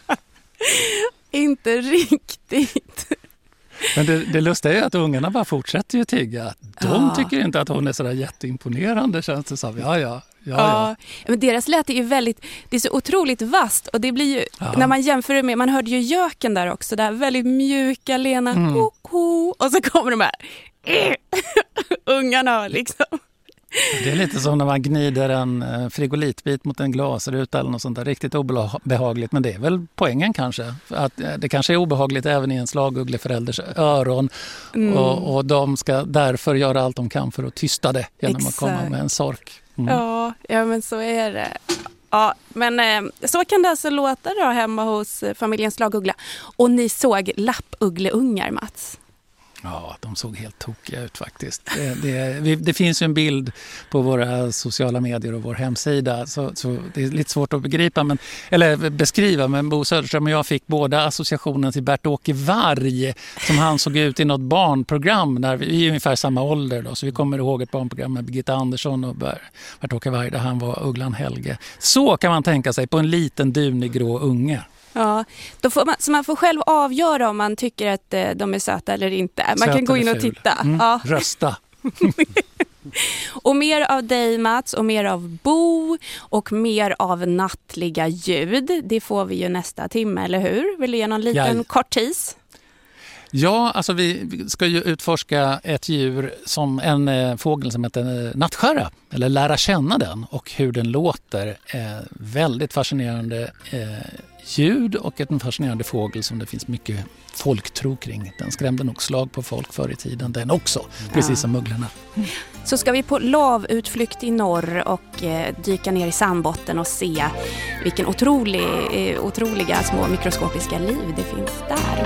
Inte riktigt. Men det, det lustiga är att ungarna bara fortsätter ju tigga. De ja. tycker inte att hon är sådär jätteimponerande, känns det som. Ja, ja. Ja, ja. ja, men deras läte är ju väldigt, det är så otroligt vast och det blir ju, ja. när man jämför det med, man hörde ju göken där också, där väldigt mjuka, lena, mm. koko, och så kommer de här ungarna liksom. Det är lite som när man gnider en frigolitbit mot en glasruta eller något sånt där, riktigt obehagligt, men det är väl poängen kanske, att det kanske är obehagligt även i en slaguggleförälders öron mm. och, och de ska därför göra allt de kan för att tysta det genom Exakt. att komma med en sork. Mm. Ja, ja, men så är det. Ja, men eh, så kan det alltså låta då hemma hos familjen Slaguggla. Och ni såg lappugleungar, Mats? Ja, de såg helt tokiga ut faktiskt. Det, det, det finns ju en bild på våra sociala medier och vår hemsida, så, så det är lite svårt att begripa, men, eller beskriva, men Bo Söderström och jag fick båda associationen till Bert-Åke Varg som han såg ut i något barnprogram när vi, vi är ungefär samma ålder då, så vi kommer ihåg ett barnprogram med Birgitta Andersson och Bert-Åke Varg där han var Ugglan Helge. Så kan man tänka sig på en liten dunig grå unge. Ja, då får man, så man får själv avgöra om man tycker att eh, de är söta eller inte. Man Söt kan gå in och titta. Mm, ja. Rösta. Och mer av dig, Mats, och mer av Bo och mer av nattliga ljud. Det får vi ju nästa timme, eller hur? Vill du ge någon liten ja. kort tis? Ja, alltså vi ska ju utforska ett djur som en eh, fågel som heter eh, nattskärra, eller lära känna den och hur den låter. Eh, väldigt fascinerande eh, ljud och en fascinerande fågel som det finns mycket folktro kring. Den skrämde nog slag på folk förr i tiden, den också, ja. precis som mugglorna. Mm. Så ska vi på lavutflykt i norr och eh, dyka ner i sandbotten och se vilken otrolig, eh, otroliga små mikroskopiska liv det finns där.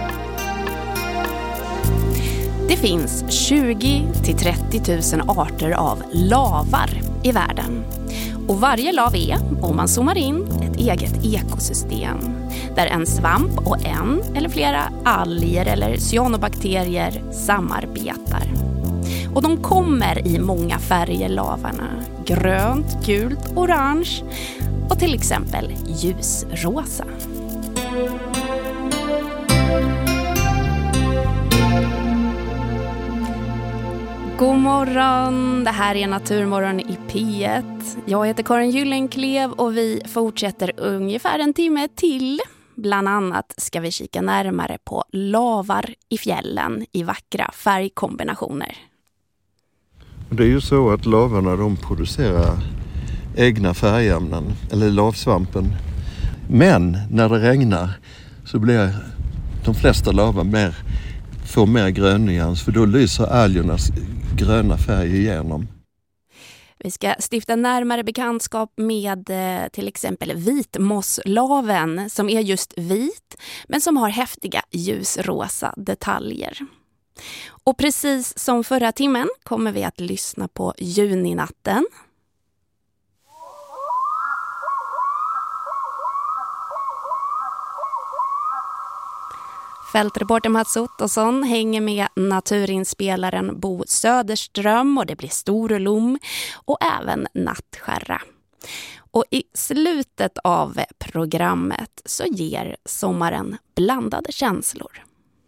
Det finns tjugo till trettio tusen arter av lavar i världen. Och varje lav är, om man zoomar in, ett eget ekosystem. Där en svamp och en eller flera alger eller cyanobakterier samarbetar. Och de kommer i många färger, lavarna. Grönt, gult, orange och till exempel ljusrosa. God morgon, det här är Naturmorgon i P ett. Jag heter Karin Gyllenklev och vi fortsätter ungefär en timme till. Bland annat ska vi kika närmare på lavar i fjällen i vackra färgkombinationer. Det är ju så att lavarna de producerar egna färgämnen, eller lavsvampen. Men när det regnar så blir de flesta lavar mer, får mer grönnyans, för då lyser algernas gröna färg igenom. Vi ska stifta närmare bekantskap med till exempel vitmosslaven som är just vit men som har häftiga ljusrosa detaljer. Och precis som förra timmen kommer vi att lyssna på juninatten. Fältreporter Mats Ottosson hänger med naturinspelaren Bo Söderström och det blir storlom och även nattskärra. Och i slutet av programmet så ger sommaren blandade känslor.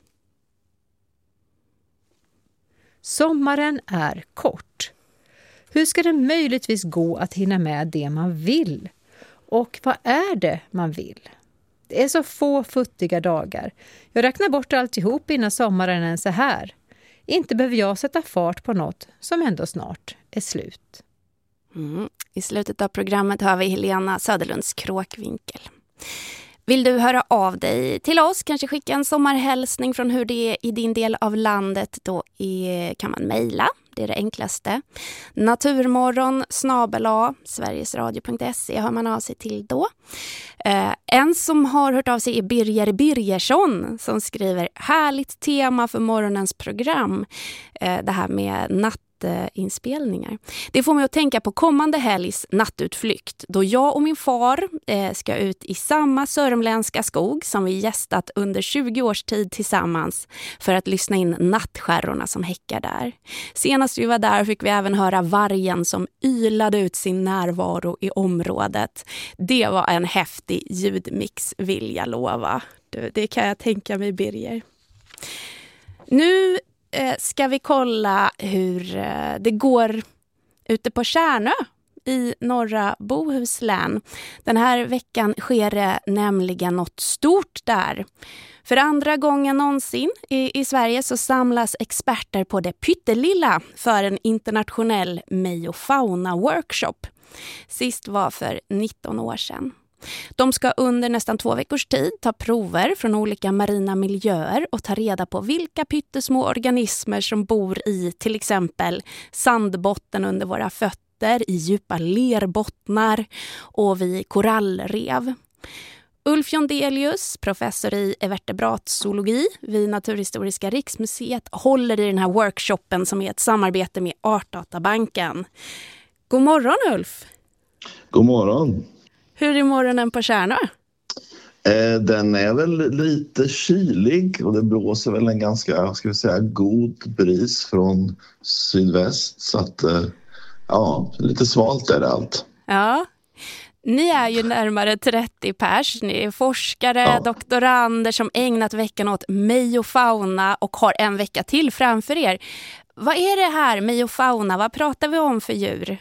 Sommaren är kort. Hur ska det möjligtvis gå att hinna med det man vill? Och vad är det man vill? Det är så få futtiga dagar. Jag räknar bort alltihop innan sommaren är så här. Inte behöver jag sätta fart på något som ändå snart är slut. Mm. I slutet av programmet hör vi Helena Söderlunds kråkvinkel. Vill du höra av dig till oss, kanske skicka en sommarhälsning från hur det är i din del av landet, då är, kan man mejla. Det är det enklaste. Naturmorgon snabel-a sverigesradio punkt se hör man av sig till då. Eh, en som har hört av sig är Birger Birgersson som skriver härligt tema för morgonens program. Eh, det här med nattinspelningar. Det får mig att tänka på kommande helgs nattutflykt då jag och min far eh, ska ut i samma sörmländska skog som vi gästat under tjugo års tid tillsammans för att lyssna in nattskärrorna som häckar där. Senast vi var där fick vi även höra vargen som ylade ut sin närvaro i området. Det var en häftig ljudmix, vill jag lova. Det kan jag tänka mig, Birger. Nu ska vi kolla hur det går ute på Tjärnö i norra Bohuslän. Den här veckan sker det nämligen något stort där. För andra gången någonsin i, i Sverige så samlas experter på det pyttelilla för en internationell meiofauna-workshop. Sist var för nitton år sedan. De ska under nästan två veckors tid ta prover från olika marina miljöer och ta reda på vilka pyttesmå organismer som bor i till exempel sandbotten under våra fötter, i djupa lerbottnar och vid korallrev. Ulf Jondelius, professor i vertebratzoologi vid Naturhistoriska riksmuseet, håller i den här workshopen som är ett samarbete med Artdatabanken. God morgon, Ulf! God morgon! Hur är morgonen på Tjärnö? Eh, den är väl lite kylig och det blåser väl en ganska, ska vi säga, god bris från sydväst. Så att, eh, ja, lite svalt är det allt. Ja, ni är ju närmare trettio pers. Ni är forskare, ja. doktorander som ägnat veckan åt meiofauna och har en vecka till framför er. Vad är det här meiofauna? Vad pratar vi om för djur?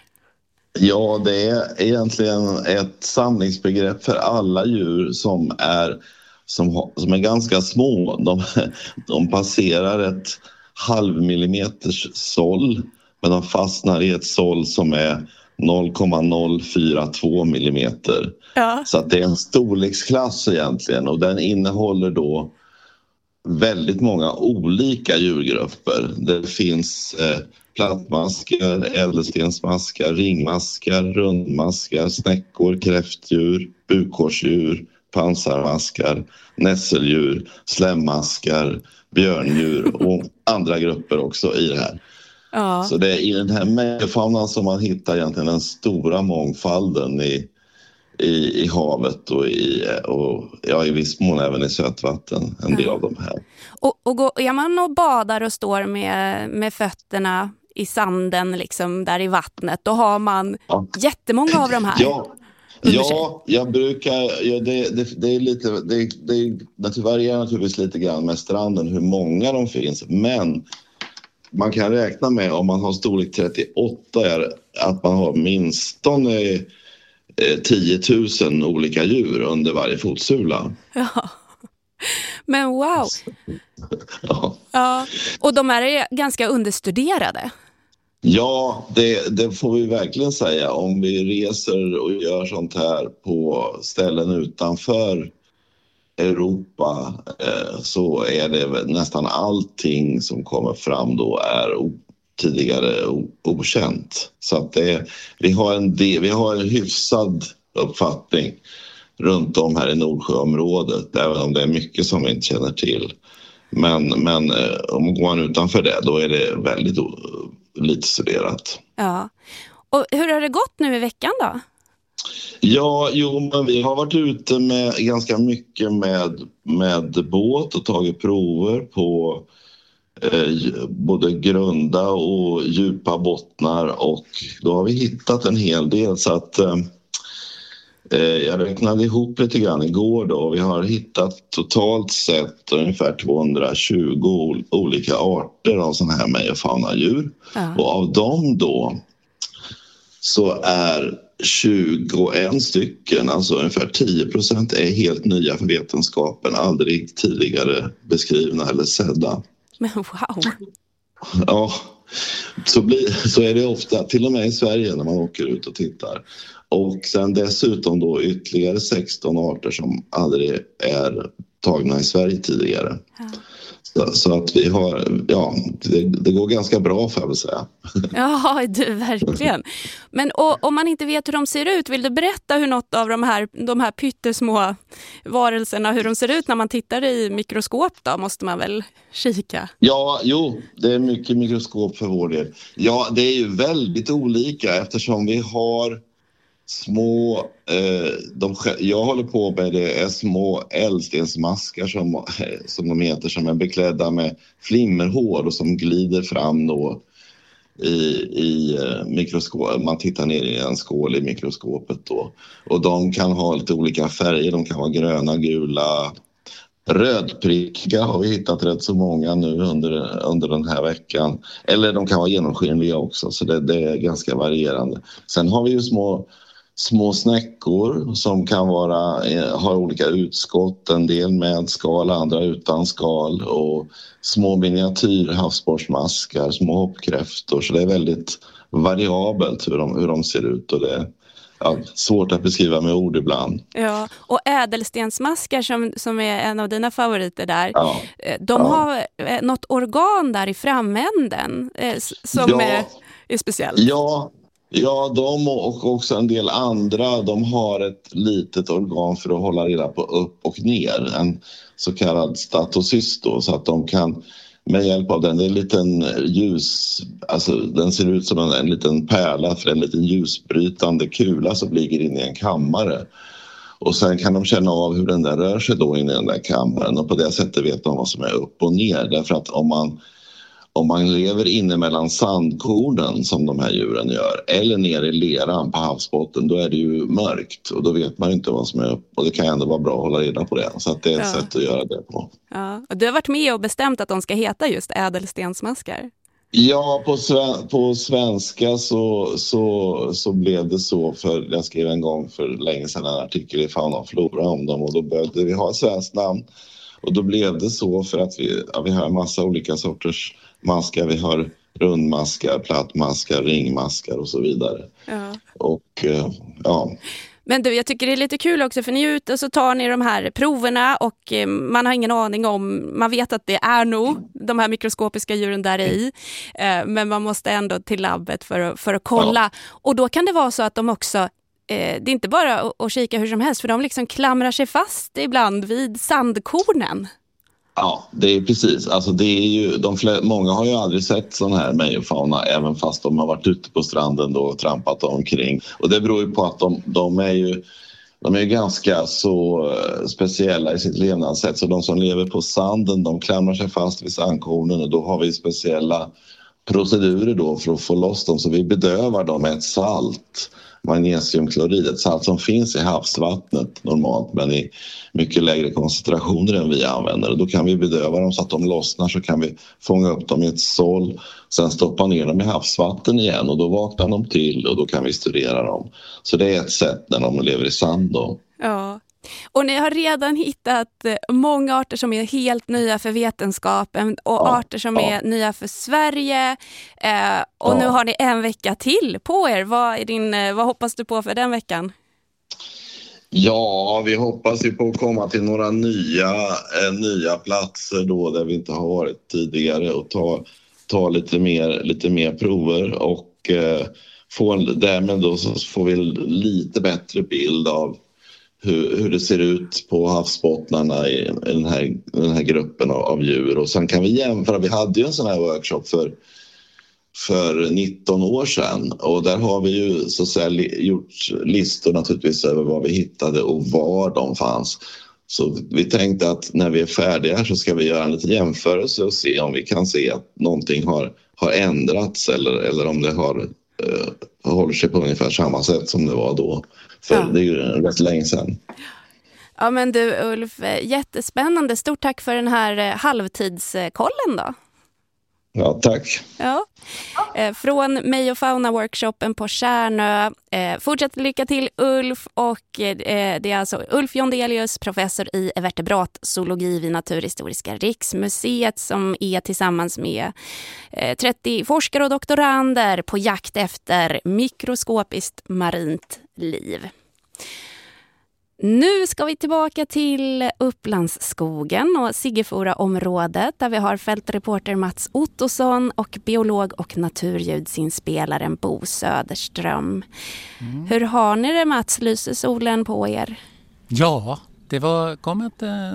Ja, det är egentligen ett samlingsbegrepp för alla djur som är, som, som är ganska små. De, de passerar ett halvmillimeters såll, men de fastnar i ett såll som är noll komma noll fyra två millimeter. Ja. Så att det är en storleksklass egentligen, och den innehåller då väldigt många olika djurgrupper. Det finns eh, plattmaskar, ädelstensmaskar, ringmaskar, rundmaskar, snäckor, kräftdjur, bukårsdjur, pansarmaskar, nässeldjur, slämmaskar, björndjur och andra grupper också i det här. Ja. Så det är i den här meifaunan som man hittar egentligen den stora mångfalden i, i, i havet och, i, och ja, i viss mån även i sötvatten, en del ja. av de här. Och, och går, är man och badar och står med, med fötterna i sanden liksom där i vattnet, då har man ja. jättemånga av de här. Ja. Ja, jag brukar, ja, det, det, det är lite, det, det, det varierar naturligtvis lite grann med stranden hur många de finns, men man kan räkna med om man har storlek trettioåtta är att man har minst tio tusen olika djur under varje fotsula. Ja, men wow. Ja. Ja, och de är ganska understuderade. Ja, det, det får vi verkligen säga. Om vi reser och gör sånt här på ställen utanför Europa eh, så är det nästan allting som kommer fram då är o, tidigare o, okänt. Så att det, vi, har en del, vi har en hyfsad uppfattning runt om här i Nordsjöområdet, även om det är mycket som vi inte känner till. Men, men eh, om går man utanför det, då är det väldigt o, lite studerat. Ja. Och hur har det gått nu i veckan då? Ja, jo, men vi har varit ute med ganska mycket med, med båt och tagit prover på eh, både grunda och djupa bottnar, och då har vi hittat en hel del, så att eh, jag räknade ihop lite grann igår då, och vi har hittat totalt sett ungefär tvåhundratjugo olika arter av sådana här mejofaunadjur. Ja. Och av dem då så är tjugoett stycken, alltså ungefär tio procent, är helt nya för vetenskapen, aldrig tidigare beskrivna eller sedda. Men wow! Ja, så, blir, så är det ofta, till och med i Sverige när man åker ut och tittar. Och sen dessutom då ytterligare sexton arter som aldrig är tagna i Sverige tidigare. Ja. Så, så att vi har, ja, det, det går ganska bra för att säga. Ja, du, verkligen. Men och, om man inte vet hur de ser ut, vill du berätta hur något av de här, de här pyttesmå varelserna, hur de ser ut när man tittar i mikroskop då? Måste man väl kika? Ja, jo, det är mycket mikroskop för vår del. Ja, det är ju väldigt olika eftersom vi har små, eh, de, jag håller på med det är små eldstensmaskar som, som de heter, som är beklädda med flimmerhår och som glider fram då i, i mikroskop. Man tittar ner i en skål i mikroskopet då. Och de kan ha lite olika färger, de kan vara gröna, gula, rödprickiga har vi hittat rätt så många nu under, under den här veckan. Eller de kan vara genomskinliga också, så det, det är ganska varierande. Sen har vi ju små Små snäckor som kan vara, har olika utskott, en del med skal, andra utan skal, och små miniatyr havsborrsmaskar, små hoppkräftor, så det är väldigt variabelt hur de, hur de ser ut, och det är ja, svårt att beskriva med ord ibland. Ja, och ädelstensmaskar som, som är en av dina favoriter där, ja. de ja. har något organ där i framänden som ja. är, är speciellt. Ja. Ja, de och också en del andra, de har ett litet organ för att hålla reda på upp och ner, en så kallad statocyst då, så att de kan med hjälp av den, det är en liten ljus, alltså den ser ut som en, en liten pärla för en liten ljusbrytande kula som ligger inne i en kammare. Och sen kan de känna av hur den där rör sig då inne i den där kammaren, och på det sättet vet de vad som är upp och ner, därför att om man Om man lever inne mellan sandkornen som de här djuren gör, eller ner i leran på havsbotten, då är det ju mörkt och då vet man inte vad som är upp, och det kan ändå vara bra att hålla reda på det, så att det är ett ja. sätt att göra det på. Ja. Och du har varit med och bestämt att de ska heta just ädelstensmaskar? Ja, på, sven- på svenska så, så, så blev det så, för jag skrev en gång för länge sedan en artikel i Fauna och Flora om dem, och då behövde vi ha ett svenskt namn. Och då blev det så för att vi, ja, vi har en massa olika sorters maskar. Vi har rundmaskar, plattmaskar, ringmaskar och så vidare. Ja. Och ja. Men du, jag tycker det är lite kul också, för ni är ute och så tar ni de här proverna och man har ingen aning om, man vet att det är nog de här mikroskopiska djuren där i, men man måste ändå till labbet för att, för att kolla. Ja. Och då kan det vara så att de också, det är inte bara att, att kika hur som helst, för de liksom klamrar sig fast ibland vid sandkornen. Ja, det är precis. Alltså det är ju, de flera, många har ju aldrig sett sån här mejofauna, även fast de har varit ute på stranden då och trampat omkring. Och det beror ju på att de, de är ju de är ganska så speciella i sitt levnadssätt. Så de som lever på sanden, de klamrar sig fast vid sandkornen, och då har vi speciella procedurer då för att få loss dem, så vi bedövar dem med ett salt, magnesiumklorid, ett salt som finns i havsvattnet normalt men i mycket lägre koncentrationer än vi använder. Och då kan vi bedöva dem så att de lossnar, så kan vi fånga upp dem i ett såll, sen stoppa ner dem i havsvatten igen och då vaknar de till och då kan vi studera dem. Så det är ett sätt när de lever i sand då. Ja. Och ni har redan hittat många arter som är helt nya för vetenskapen och ja, arter som ja. är nya för Sverige. Eh, och ja. nu har ni en vecka till på er. Vad, är din, vad hoppas du på för den veckan? Ja, vi hoppas ju på att komma till några nya, eh, nya platser då där vi inte har varit tidigare och ta, ta lite, mer, lite mer prover och eh, få, därmed då så får vi lite bättre bild av Hur, hur det ser ut på havsbottnarna i, i den, här, den här gruppen av, av djur. Och sen kan vi jämföra, vi hade ju en sån här workshop för, för nitton år sedan. Och där har vi ju så att säga gjort listor naturligtvis över vad vi hittade och var de fanns. Så vi tänkte att när vi är färdiga så ska vi göra en liten jämförelse och se om vi kan se att någonting har, har ändrats eller, eller om det har uh, håller sig på ungefär samma sätt som det var då. För ja. det är ju rätt länge sedan. Ja men du Ulf, jättespännande. Stort tack för den här halvtidskollen då. Ja, tack. Ja. Från mig och Fauna-workshopen på Kärnö. Fortsätt lycka till Ulf. Och det är alltså Ulf Jondelius, professor i vertebratzoologi vid Naturhistoriska riksmuseet, som är tillsammans med trettio forskare och doktorander på jakt efter mikroskopiskt marint liv. Nu ska vi tillbaka till Upplandsskogen och Siggefora-området där vi har fältreporter Mats Ottosson och biolog och naturljudsinspelaren Bo Söderström. Mm. Hur har ni det, Mats? Lyser solen på er? Ja, det var, kom ett eh,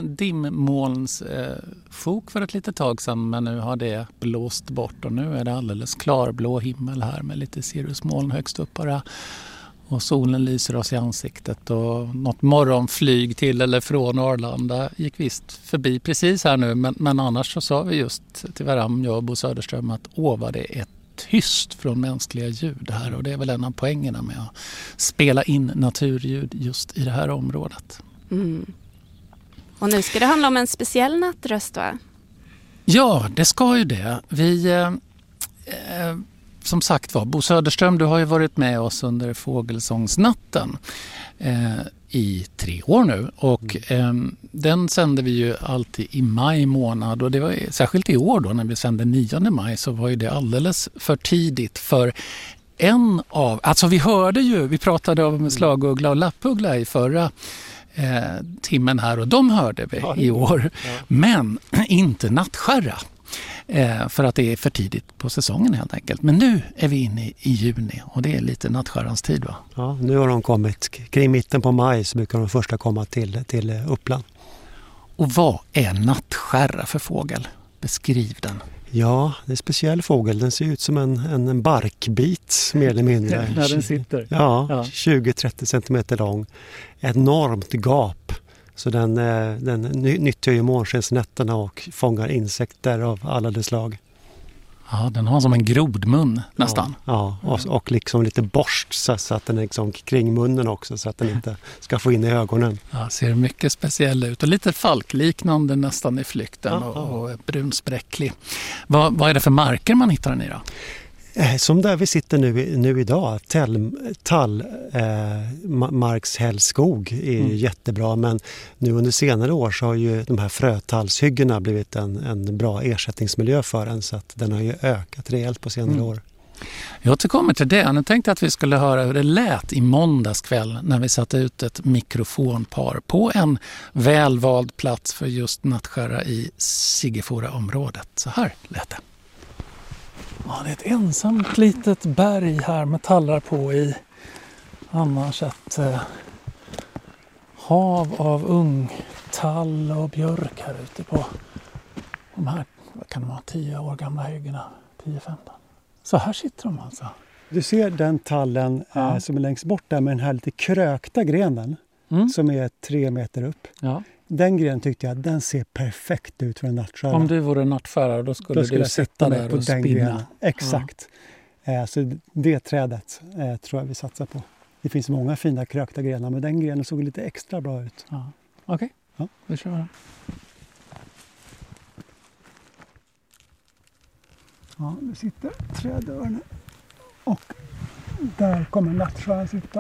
dimmolnsfok eh, för ett litet tag sedan, men nu har det blåst bort och nu är det alldeles klarblå himmel här med lite cirrusmoln högst upp bara. Och solen lyser oss i ansiktet och något morgonflyg till eller från Arlanda gick visst förbi precis här nu. Men, men annars så sa vi just till varandra, jag och Bo Söderström, att åh vad det är tyst från mänskliga ljud här. Och det är väl en av poängerna med att spela in naturljud just i det här området. Mm. Och nu ska det handla om en speciell nattröst, va? Ja, det ska ju det. Vi... Eh, eh, Som sagt var, Bo Söderström, du har ju varit med oss under Fågelsångsnatten eh, i tre år nu. Och eh, den sände vi ju alltid i maj månad. Och det var särskilt i år då när vi sände nionde maj så var ju det alldeles för tidigt för en av... Alltså vi hörde ju, vi pratade om slaguggla och lappuggla i förra eh, timmen här och de hörde vi i år. Men inte nattskärra. Eh, för att det är för tidigt på säsongen helt enkelt. Men nu är vi inne i, i juni och det är lite nattskärrans tid, va? Ja, nu har de kommit. Kring mitten på maj så brukar de första komma till, till Uppland. Och vad är nattskärra för fågel? Beskriv den. Ja, det är en speciell fågel. Den ser ut som en, en, en barkbit mer eller mindre. När den sitter. Ja, ja. tjugo till trettio centimeter lång. Enormt gap. Så den, den nyttjar ju månskensnätterna och fångar insekter av alla de slag. Ja, den har som en grodmun nästan. Ja, ja och, och liksom lite borst så, så att den är liksom kring munnen också så att den inte ska få in i ögonen. Ja, ser mycket speciell ut och lite falkliknande nästan i flykten ja, och, och brunsbräcklig. Vad, vad är det för marker man hittar den i då? Som där vi sitter nu, nu idag, tallmarkshällskog eh, är mm. jättebra, men nu under senare år så har ju de här frötallshyggena blivit en, en bra ersättningsmiljö för den, så att den har ju ökat rejält på senare mm. år. Jag återkommer till det. Jag tänkte att vi skulle höra hur det lät i måndags kväll när vi satte ut ett mikrofonpar på en välvald plats för just nattskärra i Siggefora-området. Så här lät det. Ja, det är ett ensamt litet berg här med tallar på i. Annars ett eh, hav av ung tall och björk här ute på de här, vad kan det vara, tio år gamla hyggorna, tio femton. Så här sitter de alltså. Du ser den tallen ja. eh, som är längst bort där med den här lite krökta grenen. mm. som är tre meter upp. Ja. Den grenen tyckte jag, den ser perfekt ut för en nattskärra. Om du vore nattskärra då skulle, då skulle du jag sitta mig där på och den spinna. Grenen. Exakt. Ja. Eh, så det trädet eh, tror jag vi satsar på. Det finns många fina krökta grenar, men den grenen såg lite extra bra ut. Ja. Okej, okay. Ja. Vi kör den. Ja, nu sitter trädörren och där kommer nattskärran sitta.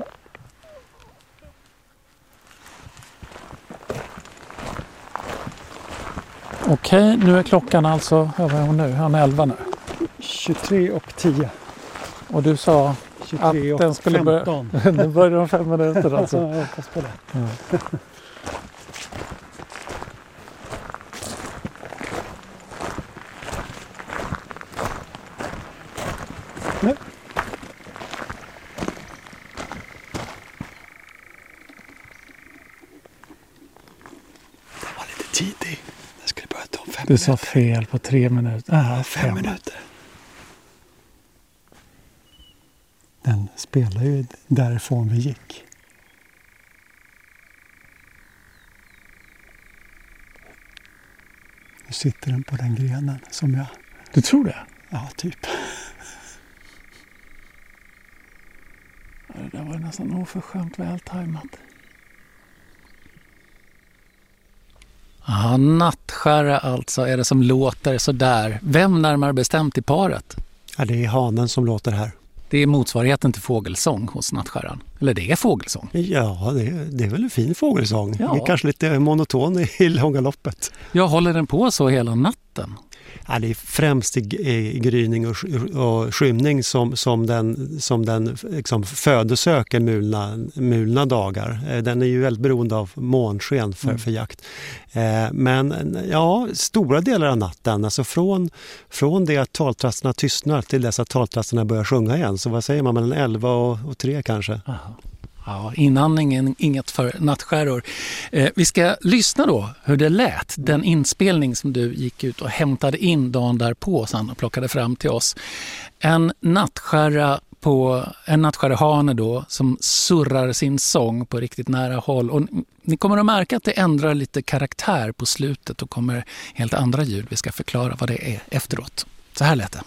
Okej, nu är klockan alltså, vad är hon nu? Han är elva nu. tjugotre och tio. Och du sa tjugotre att den skulle börja, den börjar om fem minuter alltså. Jag hoppas på det. Ja. Nu. Det var lite tidigt. Den skulle börja ta fem du minuter. sa fel på tre minuter. Ah, fem, fem minuter. Den spelar ju därifrån vi gick. Nu sitter den på den grenen som jag... Du tror det? Ja, typ. Ja, det där var nästan oförskämt vältajmat. Ja, nattskärra alltså är det som låter så där. Vem närmare bestämt i paret? Ja, det är hanen som låter här. Det är motsvarigheten till fågelsång hos nattskärran. Eller det är fågelsång. Ja, det är, det är väl en fin fågelsång. Ja. Det är kanske lite monoton i, i långa loppet. Jag håller den på så hela natten. Ja, det är främst i, i gryning och, och skymning som, som den, som den liksom födesöker mulna, mulna dagar. Den är ju väldigt beroende av månsken för, mm. för jakt. Eh, men ja, stora delar av natten, alltså från, från det att taltrasterna tystnar till dess att taltrasterna börjar sjunga igen. Så vad säger man, mellan elva och, och tre kanske? Aha. Ja, inandningen, inget för nattskärror. Eh, vi ska lyssna då hur det lät. Den inspelning som du gick ut och hämtade in dagen därpå sen och plockade fram till oss. En nattskärra på en nattskärrehane då som surrar sin sång på riktigt nära håll. Och ni kommer att märka att det ändrar lite karaktär på slutet och kommer helt andra ljud. Vi ska förklara vad det är efteråt. Så här lät det.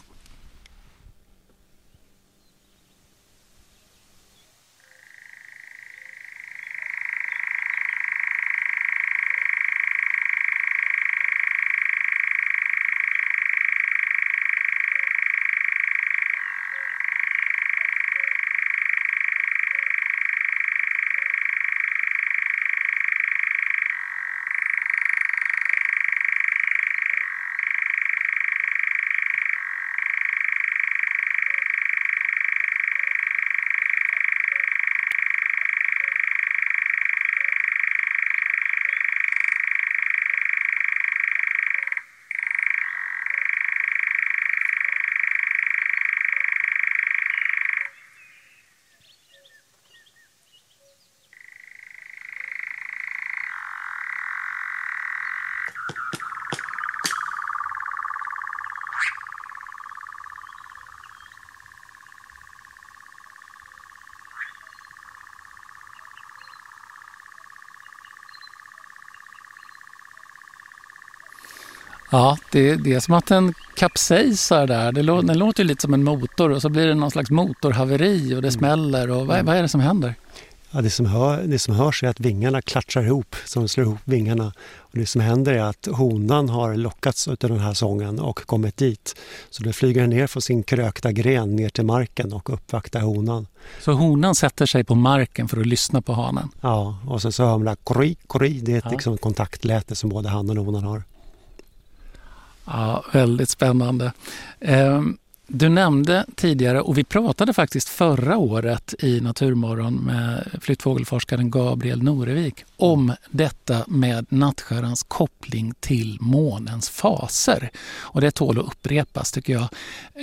Ja, det, det är som att den kapsejsar där. Det lå, den låter lite som en motor och så blir det någon slags motorhaveri och det smäller. Och vad, vad är det som händer? Ja, det, som hör, det som hörs är att vingarna klatschar ihop, som slår ihop vingarna. Och det som händer är att honan har lockats av den här sången och kommit dit. Så då flyger den ner från sin krökta gren ner till marken och uppvaktar honan. Så honan sätter sig på marken för att lyssna på hanen? Ja, och sen så hör man där kori, kori. Det är ett ja. liksom kontaktläte som både han och honan har. Ja, väldigt spännande. Du nämnde tidigare, och vi pratade faktiskt förra året i Naturmorgon med flyttfågelforskaren Gabriel Norevik om detta med nattskärrans koppling till månens faser. Och det tål att upprepas tycker jag.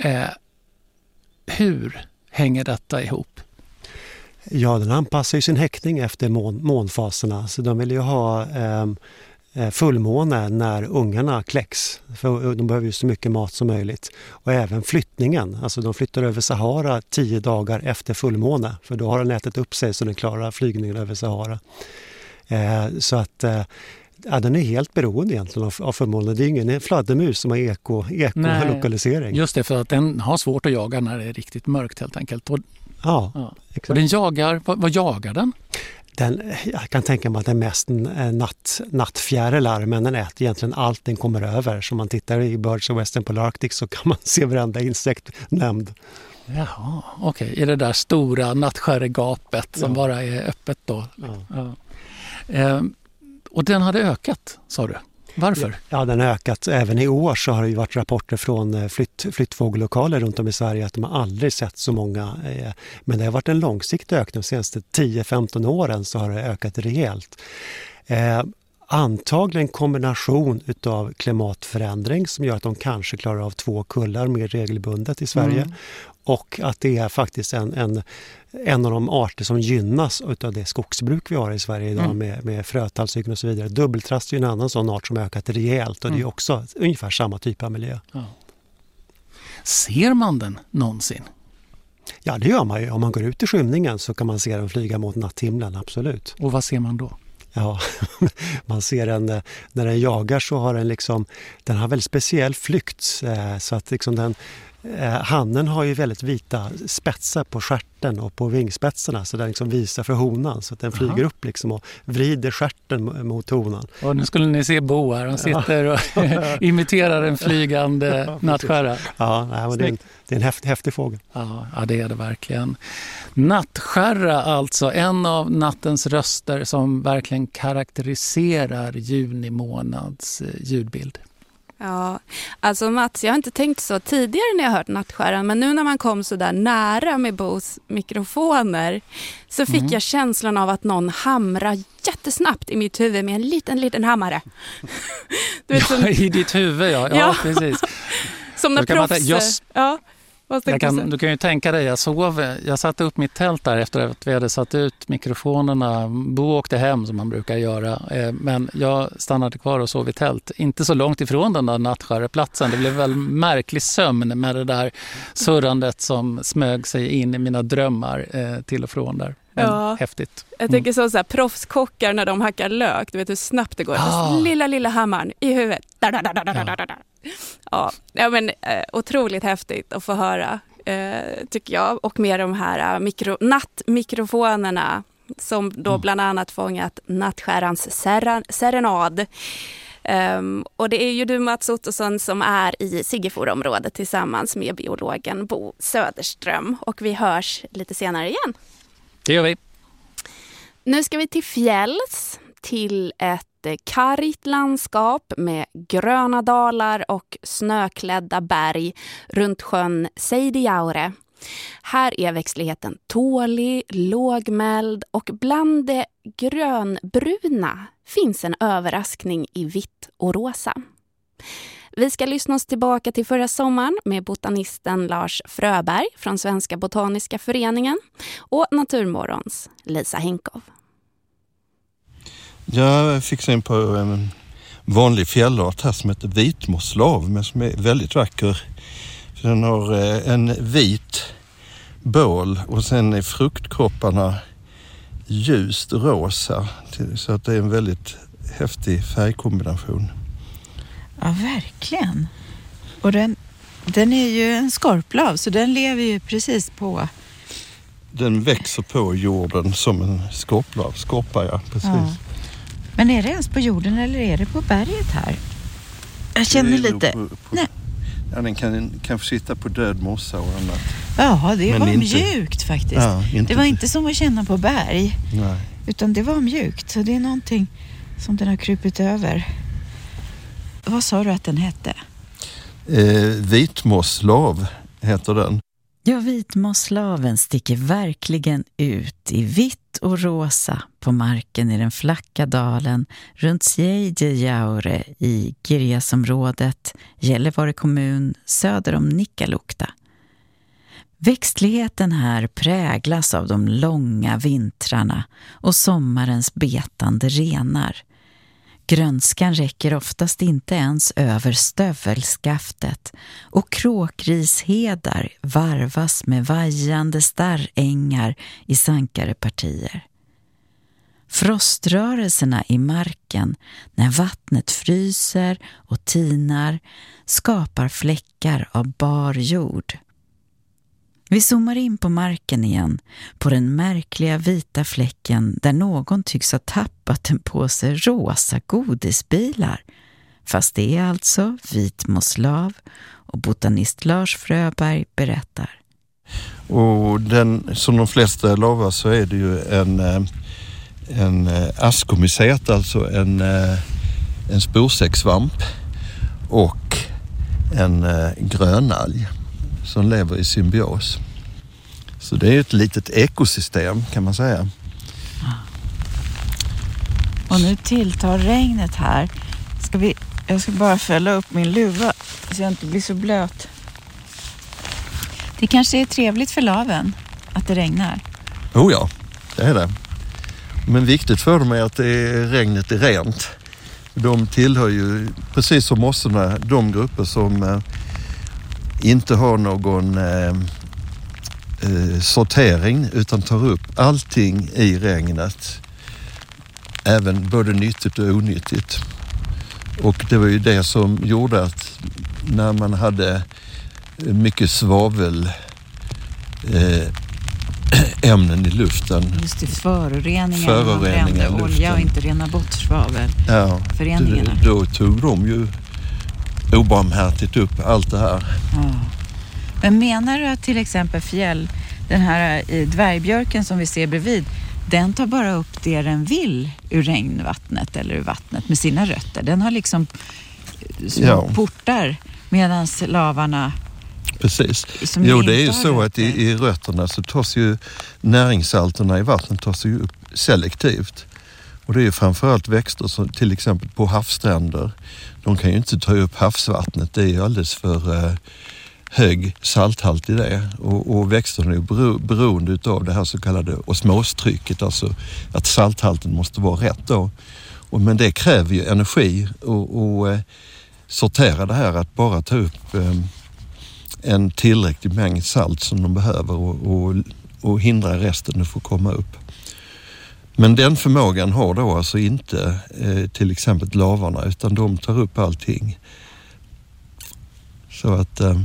Hur hänger detta ihop? Ja, den anpassar ju sin häckning efter mån, månfaserna. Så de vill ju ha... Eh, fullmåne när ungarna kläcks. För de behöver ju så mycket mat som möjligt. Och även flyttningen. Alltså de flyttar över Sahara tio dagar efter fullmåne. För då har den ätit upp sig så den klarar flygningen över Sahara. Eh, så att eh, ja, den är helt beroende egentligen av, av fullmåne. Det är ingen en fladdermus som har eko, ekolokalisering. Just det, för att den har svårt att jaga när det är riktigt mörkt helt enkelt. Och, ja, ja. Exakt. Och den jagar, vad, vad jagar den? Den, jag kan tänka mig att det är mest en natt, nattfjärilar, men den äter egentligen allt den kommer över. Så om man tittar i Birds of Western Polarctic så kan man se varenda insekt nämnd. Jaha, okej. Okay. I det där stora nattskärregapet som ja. bara är öppet då. Ja. Ja. Eh, och den hade ökat, sa du. Varför? Ja, den har ökat. Även i år så har det ju varit rapporter från flytt, flyttfågellokaler runt om i Sverige att de har aldrig sett så många. Men det har varit en långsiktig ökning. De senaste tio femton åren så har det ökat rejält. Eh, antagligen en kombination utav klimatförändring som gör att de kanske klarar av två kullar mer regelbundet i Sverige. Mm. Och att det är faktiskt en, en, en av de arter som gynnas av det skogsbruk vi har i Sverige idag mm. med, med frötallsygn och så vidare. Dubbeltrast är en annan sån art som har ökat rejält och mm. det är också ungefär samma typ av miljö. Ja. Ser man den någonsin? Ja, det gör man ju. Om man går ut i skymningen så kan man se den flyga mot natthimlen, absolut. Och vad ser man då? Ja, man ser den, när den jagar så har den liksom, den har väldigt speciell flykt så att liksom den hannen har ju väldigt vita spetsar på stjärten och på vingspetsarna så den liksom visar för honan så att den flyger Aha. upp liksom och vrider stjärten mot honan. Och nu skulle ni se Bo här, han sitter och imiterar en flygande ja, nattskärra. Ja, nej, men det är en, det är en häftig, häftig fågel. Ja, ja, det är det verkligen. Nattskärra alltså, en av nattens röster som verkligen karaktäriserar juni månads ljudbild. Ja, alltså Mats, jag har inte tänkt så tidigare när jag hört nattskärran, men nu när man kom så där nära med Bos mikrofoner så fick mm. jag känslan av att någon hamrar jättesnabbt i mitt huvud med en liten, liten hammare. Du vet, som... ja, i ditt huvud, ja. Ja, ja. Precis. Som när proffs... Just... Ja. Jag kan, du kan ju tänka dig, jag sov, jag satte upp mitt tält där efter att vi hade satt ut mikrofonerna. Bo åkte hem som man brukar göra, men jag stannade kvar och sov i tält. Inte så långt ifrån den där nattskärreplatsen. Det blev väl märklig sömn med det där surrandet som smög sig in i mina drömmar eh, till och från där. Men ja, häftigt. Mm. Jag tänker så, så här, proffskockar när de hackar lök. Du vet hur snabbt det går. Ah. Lilla, lilla hammaren i huvudet. Da, da, da, da, da, da, da. Ja. Ja, men eh, otroligt häftigt att få höra, eh, tycker jag. Och med de här mikro, nattmikrofonerna som då mm. bland annat fångat nattskärrans ser- serenad. Um, och det är ju du, Mats Ottosson, som är i Siggeforområdet tillsammans med biologen Bo Söderström. Och vi hörs lite senare igen. Det gör vi. Nu ska vi till fjälls, till ett kargt landskap med gröna dalar och snöklädda berg runt sjön Seidijaure. Här är växtligheten tålig, lågmäld och bland det grönbruna finns en överraskning i vitt och rosa. Vi ska lyssna oss tillbaka till förra sommaren med botanisten Lars Fröberg från Svenska Botaniska Föreningen och Naturmorgons Lisa Henkov. Jag fick in på en vanlig fjällart här som heter vitmosslav, men som är väldigt vacker. Den har en vit bål och sen är fruktkropparna ljust rosa, så att det är en väldigt häftig färgkombination. Ja, verkligen. Och den, den är ju en skorplav, så den lever ju precis på... Den växer på jorden som en skorplav, skorpa, ja, precis. Ja. Men är det ens på jorden eller är det på berget här? Jag känner lite... På, på, Nej. Ja, den kan kanske sitta på död mossa och annat. Ja, det men var inte, mjukt faktiskt. Ja, inte, det var inte som att känna på berg. Nej. Utan det var mjukt, så det är någonting som den har krupit över. Vad sa du att den hette? Eh, vitmosslav heter den. Ja, vitmosslaven sticker verkligen ut i vitt och rosa på marken i den flacka dalen runt Seidijaure i Girjasområdet, Gällivare kommun, söder om Nikkaluokta. Växtligheten här präglas av de långa vintrarna och sommarens betande renar. Grönskan räcker oftast inte ens över stövelskaftet och kråkrishedar varvas med vajande starrängar i sankare partier. Froströrelserna i marken när vattnet fryser och tinar skapar fläckar av bar jord. Vi zoomar in på marken igen, på den märkliga vita fläcken där någon tycks ha tappat en påse rosa godisbilar. Fast det är alltså vitmosslav, och botanist Lars Fröberg berättar. Och den, som de flesta lavar så är det ju en, en askomycet, alltså en, en sporsäcksvamp och en grönalg som lever i symbios. Så det är ett litet ekosystem kan man säga. Och nu tilltar regnet här. Ska vi, jag ska bara fälla upp min luva så jag inte blir så blöt. Det kanske är trevligt för laven att det regnar. Oh ja, det är det. Men viktigt för dem är att det är, regnet är rent. De tillhör ju, precis som mossorna, de grupper som eh, inte har någon eh, eh, sortering utan tar upp allting i regnet. Även både nyttigt och onyttigt. Och det var ju det som gjorde att när man hade mycket svavel eh, ämnen i luften. Just det, föroreningar. Föroreningar man olja och inte rena bort svavel. Ja, föreningarna. Då, då tog de ju obarmhärtigt upp allt det här. Ja. Men menar du att till exempel fjäll, den här dvärgbjörken som vi ser bredvid, den tar bara upp det den vill ur regnvattnet eller ur vattnet med sina rötter. Den har liksom små ja. portar medan lavarna... Precis. Jo, det är ju så att i, i rötterna så tas ju näringssalterna i vattnet tas ju upp selektivt. Och det är ju framförallt växter som till exempel på havsstränder. De kan ju inte ta upp havsvattnet. Det är ju alldeles för eh, hög salthalt i det. Och, och växterna är ju bero, beroende av det här så kallade osmostrycket. Alltså att salthalten måste vara rätt då. Och, men det kräver ju energi och, och eh, sortera det här att bara ta upp eh, en tillräcklig mängd salt som de behöver och, och, och hindra resten att få komma upp. Men den förmågan har då alltså inte eh, till exempel lavarna utan de tar upp allting. Så att eh, mm.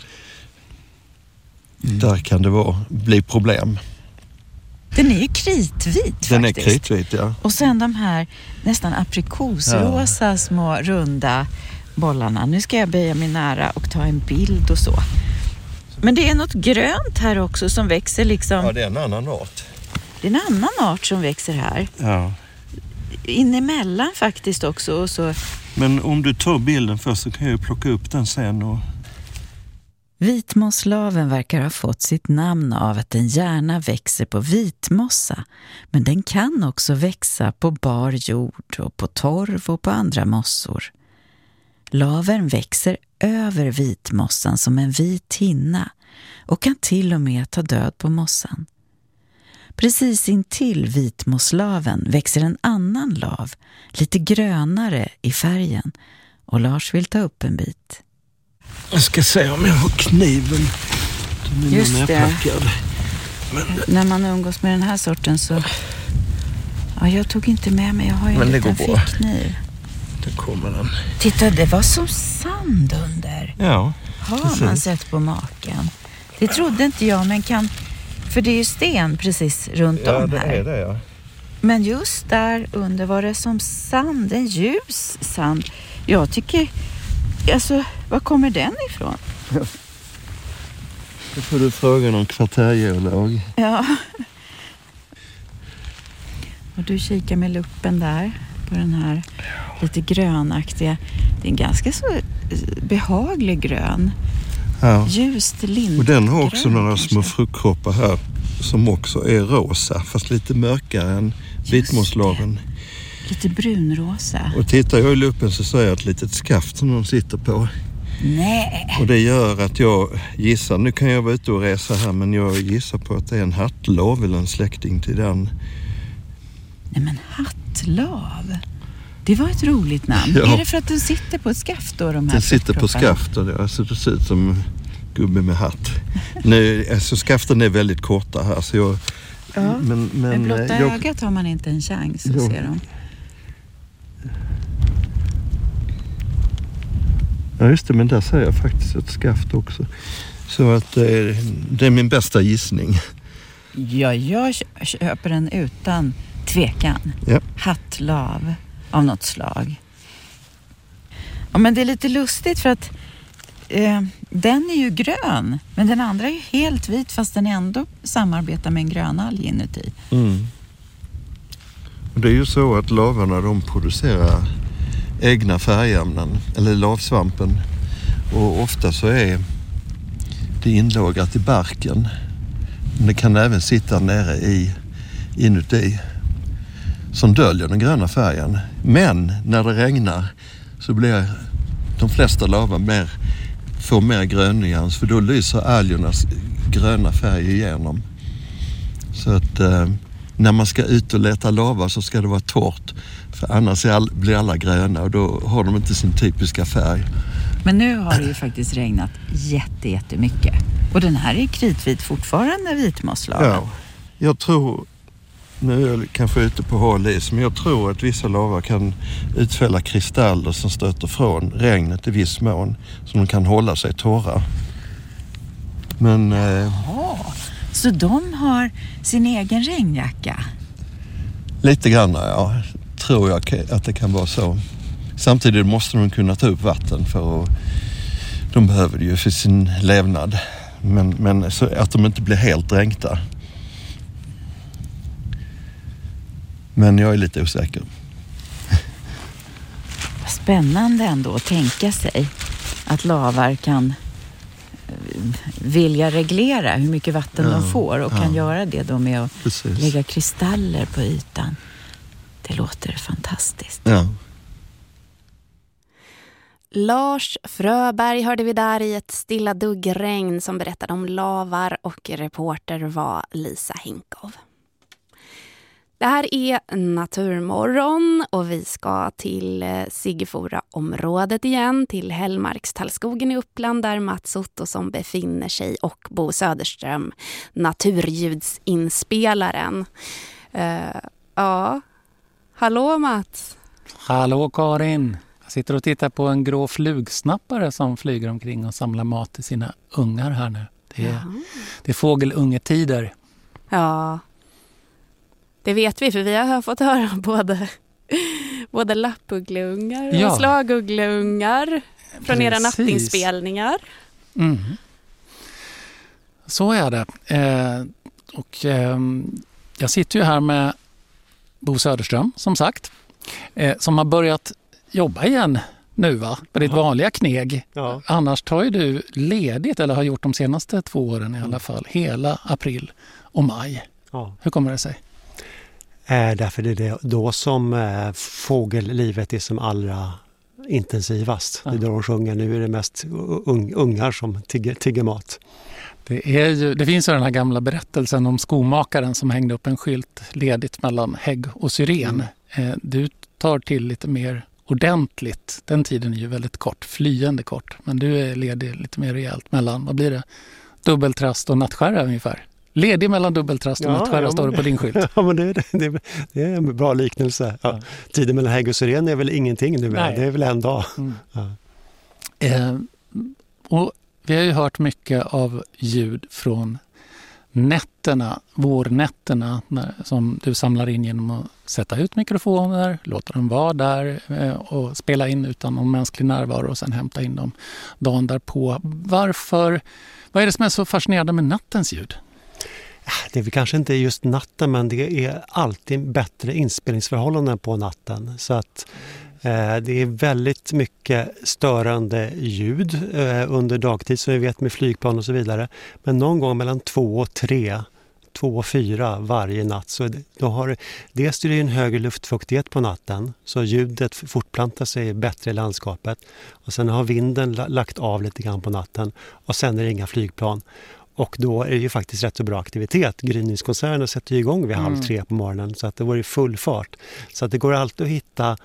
där kan det vara, bli problem. Den är ju kritvit Den faktiskt. är kritvit, ja. Och sen de här nästan aprikosrosa ja. små runda bollarna. Nu ska jag böja mig nära och ta en bild och så. Men det är något grönt här också som växer liksom... Ja, det är en annan art. Det är en annan art som växer här. Ja. Inemellan faktiskt också. Och så... Men om du tar bilden först så kan jag plocka upp den sen. Och... Vitmosslaven verkar ha fått sitt namn av att den gärna växer på vitmossa. Men den kan också växa på bar jord och på torv och på andra mossor. Lavern växer över vitmossan som en vit hinna och kan till och med ta död på mossan. Precis intill vitmosslaven växer en annan lav, lite grönare i färgen, och Lars vill ta upp en bit. Jag ska se om jag har kniven. Den är Just det. Men... När man umgås med den här sorten så... Ja, jag tog inte med mig, jag har ju en liten fickkniv. Det kommer den. Titta, det var som sand under. Ja, har precis. Man sett på maken. Det trodde inte jag, men kan... För det är ju sten precis runt ja, om här. Ja, det är det, ja. Men just där under var det som sand, en ljus sand. Jag tycker... Alltså, var kommer den ifrån? Då får du fråga någon kvartärgeolog. Ja. Och du kikar med luppen där på den här lite grönaktiga. Det är en ganska så behaglig grön. Ja. Ljust lindgrön. Och den har också några kanske. små fruktkroppar här som också är rosa, fast lite mörkare än vitmosslaven. Lite brunrosa. Och tittar jag i luppen så ser jag ett litet skaft som de sitter på. Nej. Och det gör att jag gissar, nu kan jag vara ute och resa här, men jag gissar på att det är en hattlav eller en släkting till den. Nej, men hattlav? Det var ett roligt namn. Ja. Är det för att den sitter på ett skaft då? De här den sitter på skaft och det alltså, ser ut som gubbe med hatt. Nu, alltså, skaften är väldigt korta här. Så jag, ja. men, men, med blotta jag, ögat har man inte en chans att ja. se dem. Ja just det, men där säger jag faktiskt ett skaft också. Så att det är, det är min bästa gissning. Ja, jag köper den utan tvekan. Ja. Hattlav av något slag. Ja, men det är lite lustigt för att eh, den är ju grön. Men den andra är ju helt vit fast den ändå samarbetar med en grön alg inuti. Mm. Det är ju så att lavarna de producerar egna färgämnen, eller lavsvampen. Och ofta så är det inlagrat i barken. Men det kan även sitta nere i, inuti som döljer den gröna färgen. Men när det regnar så blir de flesta lavar mer, får mer grönnyans för då lyser algernas gröna färg igenom. Så att eh, när man ska ut och leta lava så ska det vara torrt. För annars är all, blir alla gröna och då har de inte sin typiska färg. Men nu har det ju faktiskt regnat jätte, jättemycket. Och den här är kritvit fortfarande, vitmosslaven. Ja, jag tror, nu är jag kanske ute på hal is, men jag tror att vissa lavar kan utfälla kristaller som stöter från regnet i viss mån. Så de kan hålla sig torra. Men... Jaha, eh, så de har sin egen regnjacka? Lite grann, ja. Tror jag att det kan vara så. Samtidigt måste de kunna ta upp vatten för att de behöver det ju för sin levnad. Men, men så att de inte blir helt dränkta. Men jag är lite osäker. Spännande ändå att tänka sig att lavar kan vilja reglera hur mycket vatten ja, de får och ja. kan göra det då med att Precis. lägga kristaller på ytan. Det låter fantastiskt. Ja. Lars Fröberg hörde vi där i ett stilla duggregn som berättade om lavar och reporter var Lisa Hinkov. Det här är Naturmorgon och vi ska till Siggefora-området igen, till Hällmarkstallskogen i Uppland där Mats Ottosson befinner sig och Bo Söderström, naturljudsinspelaren. Uh, ja, hallå Mats. Hallå Karin. Jag sitter och tittar på en grå flugsnappare som flyger omkring och samlar mat till sina ungar här nu. Det är, det är fågelungetider. Ja, det vet vi för vi har fått höra både, både lappuggleungar och ja. slaguggleungar från Precis. era nattinspelningar. Mm. Så är det. Eh, och eh, jag sitter ju här med Bo Söderström som sagt. Eh, som har börjat jobba igen nu va? På ditt vanliga kneg. Ja. Annars tar ju du ledigt eller har gjort de senaste två åren i alla fall. Hela april och maj. Ja. Hur kommer det sig? Eh, därför det är det då som eh, fågellivet är som allra intensivast. Ja. Det är då de sjunger. Nu är det mest un- ungar som tigger, tigger mat. Det, är ju, det finns ju den här gamla berättelsen om skomakaren som hängde upp en skylt ledigt mellan hägg och syren. Mm. Eh, du tar till lite mer ordentligt. Den tiden är ju väldigt kort, flyende kort. Men du är ledig lite mer rejält mellan, vad blir det? Dubbeltrast och nattskärra ungefär. Ledig mellan dubbeltrast och ja, nattskärra ja, står det på din skylt. Ja, men det, det, det är en bra liknelse. Ja. Ja. Tiden mellan hägg och syren är väl ingenting nu. Nej. Det är väl en dag. Mm. Ja. Eh, och vi har ju hört mycket av ljud från nätterna, vårnätterna när, som du samlar in genom att sätta ut mikrofoner, låta dem vara där eh, och spela in utan någon mänsklig närvaro och sen hämta in dem dagen därpå. Varför, vad är det som är så fascinerande med nattens ljud? Det är väl kanske inte just natten men det är alltid bättre inspelningsförhållanden på natten så att eh, det är väldigt mycket störande ljud eh, under dagtid som vi vet med flygplan och så vidare. Men någon gång mellan två och tre, två och fyra varje natt så då har dels är det en högre luftfuktighet på natten så ljudet fortplantar sig bättre i landskapet och sen har vinden lagt av lite grann på natten och sen är det inga flygplan. Och då är det ju faktiskt rätt så bra aktivitet. Gryningskonserterna sätter ju igång vid halv tre på morgonen så att det var i full fart. Så att det går alltid att hitta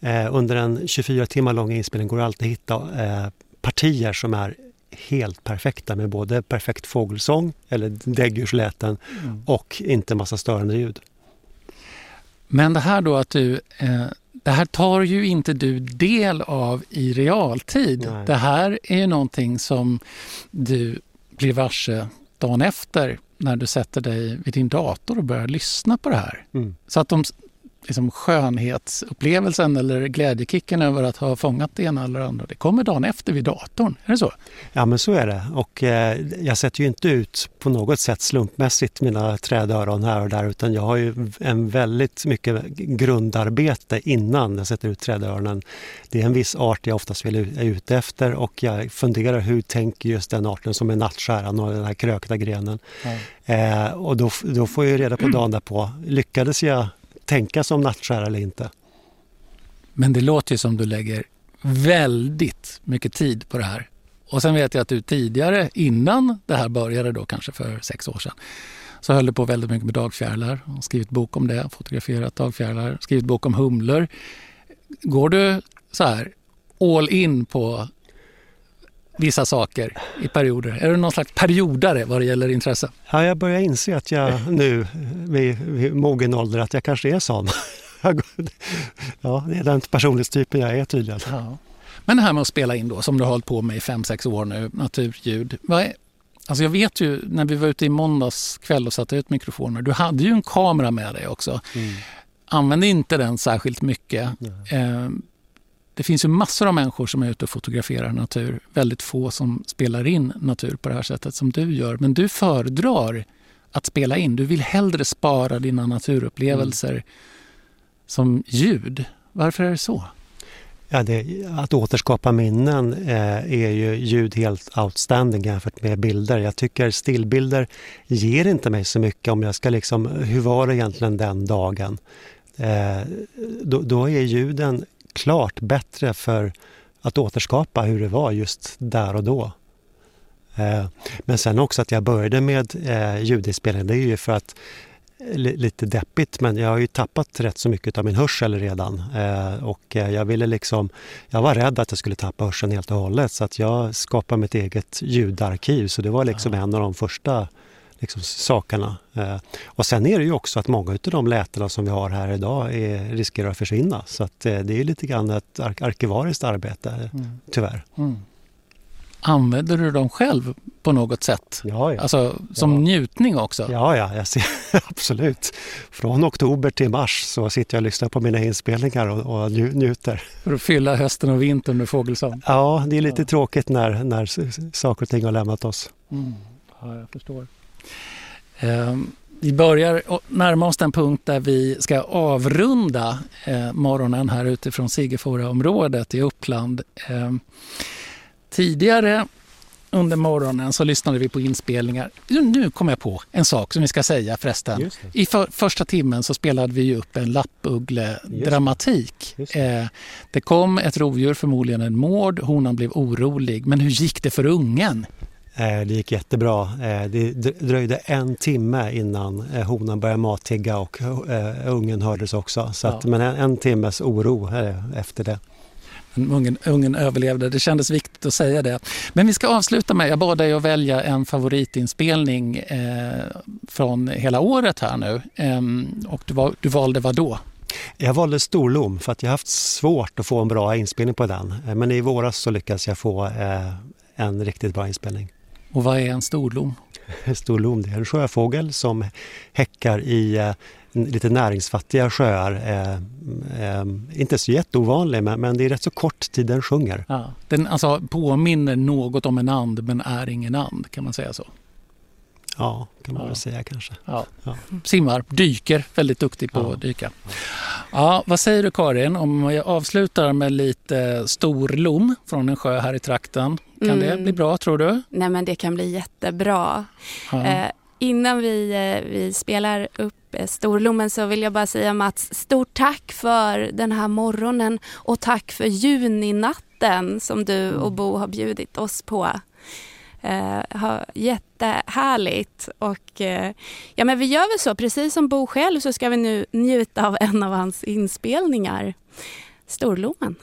Eh, under en tjugofyra timmar lång inspelning går det alltid att hitta eh, partier som är helt perfekta med både perfekt fågelsång eller däggdjursläten mm. och inte massa störande ljud. Men det här då att du, eh, det här tar ju inte du del av i realtid. Nej. Det här är ju någonting som du blir varse dagen efter när du sätter dig vid din dator och börjar lyssna på det här. Mm. Så att de liksom skönhetsupplevelsen eller glädjekicken över att ha fångat det ena eller andra, det kommer dagen efter vid datorn. Är det så? Ja, men så är det. Och eh, jag sätter ju inte ut på något sätt slumpmässigt mina trädöron här och där, utan jag har ju en väldigt mycket grundarbete innan jag sätter ut trädöronen. Det är en viss art jag oftast vill är ute efter, och jag funderar hur tänker just den arten som är nattskäran och den här krökta grenen. Mm. Eh, och då, då får jag reda på dagen därpå. Lyckades jag tänka som nattskär eller inte? Men det låter ju som du lägger väldigt mycket tid på det här. Och sen vet jag att du tidigare, innan det här började då kanske för sex år sedan, så höll du på väldigt mycket med dagfjärilar. Och skrivit bok om det, fotograferat dagfjärilar, skrivit bok om humlor. Går du så här all in på vissa saker i perioder? Är det någon slags periodare vad det gäller intresse? Ja, jag börjar inse att jag nu vid, vid mogen ålder att jag kanske är sån. Ja, det är den personlighetstypen jag är tydligen. Ja. Men det här med att spela in då, som du har hållit på med i fem, sex år nu, naturljud. Vad är, alltså jag vet ju, när vi var ute i måndags kväll och satte ut mikrofoner, du hade ju en kamera med dig också. Mm. Använde inte den särskilt mycket. Eh, Det finns ju massor av människor som är ute och fotograferar natur. Väldigt få som spelar in natur på det här sättet som du gör. Men du föredrar att spela in. Du vill hellre spara dina naturupplevelser mm. som ljud. Varför är det så? Ja, det, att återskapa minnen eh, är ju ljud helt outstanding jämfört med bilder. Jag tycker stillbilder ger inte mig så mycket om jag ska liksom, hur var det egentligen den dagen? Eh, då, då är ljuden klart bättre för att återskapa hur det var just där och då. Eh, men sen också att jag började med eh, ljudinspelning, det är ju för att li- lite deppigt, men jag har ju tappat rätt så mycket av min hörsel redan. Eh, och eh, jag ville liksom, jag var rädd att jag skulle tappa hörseln helt och hållet, så att jag skapade mitt eget ljudarkiv, så det var liksom en av de första liksom sakerna. Eh, och sen är det ju också att många av de lätena som vi har här idag är, riskerar att försvinna. Så att, eh, det är lite grann ett ar- arkivariskt arbete, mm. tyvärr. Mm. Använder du dem själv på något sätt? Ja, ja. Alltså som ja. njutning också? Ja, ja, jag ser, absolut. Från oktober till mars så sitter jag och lyssnar på mina inspelningar och, och nj- njuter. För att fylla hösten och vintern med fågelsång? Ja, det är lite ja. tråkigt när, när saker och ting har lämnat oss. Mm. Ja, jag förstår. Um, vi börjar närma oss den punkt där vi ska avrunda eh, morgonen här utifrån Sigefora-området i Uppland. Eh, tidigare under morgonen så lyssnade vi på inspelningar. Nu kom jag på en sak som vi ska säga förresten. I för, första timmen så spelade vi upp en lappugle-dramatik. Det. Eh, det kom ett rovdjur, förmodligen en mård. Honan blev orolig. Men hur gick det för ungen? Det gick jättebra. Det dröjde en timme innan honan började mattigga och ungen hördes också. Så att, ja. Men en, en timmes oro efter det. Ungen, ungen överlevde, det kändes viktigt att säga det. Men vi ska avsluta med, jag bad dig att välja en favoritinspelning eh, från hela året här nu. Eh, och du, var, du valde vad då? Jag valde Storlom för att jag har haft svårt att få en bra inspelning på den. Men i våras så lyckades jag få eh, en riktigt bra inspelning. Och vad är en storlom? Storlom, det är en sjöfågel som häckar i eh, lite näringsfattiga sjöar. Eh, eh, inte så jätteovanlig, men, men det är rätt så kort tid den sjunger. Ja, den alltså påminner något om en and, men är ingen and, kan man säga så? Ja, kan man ja. väl säga kanske. Ja. Ja. Simmar, dyker, väldigt duktig på ja. att dyka. Ja, vad säger du Karin om jag avslutar med lite storlom från en sjö här i trakten? Kan mm. det bli bra, tror du? Nej, men det kan bli jättebra. Ja. Eh, innan vi, eh, vi spelar upp eh, storlommen så vill jag bara säga Mats, stort tack för den här morgonen och tack för juninatten som du mm. och Bo har bjudit oss på. Uh, ha, jättehärligt och uh, ja, men vi gör väl så, precis som Bo själv så ska vi nu njuta av en av hans inspelningar. storlommen.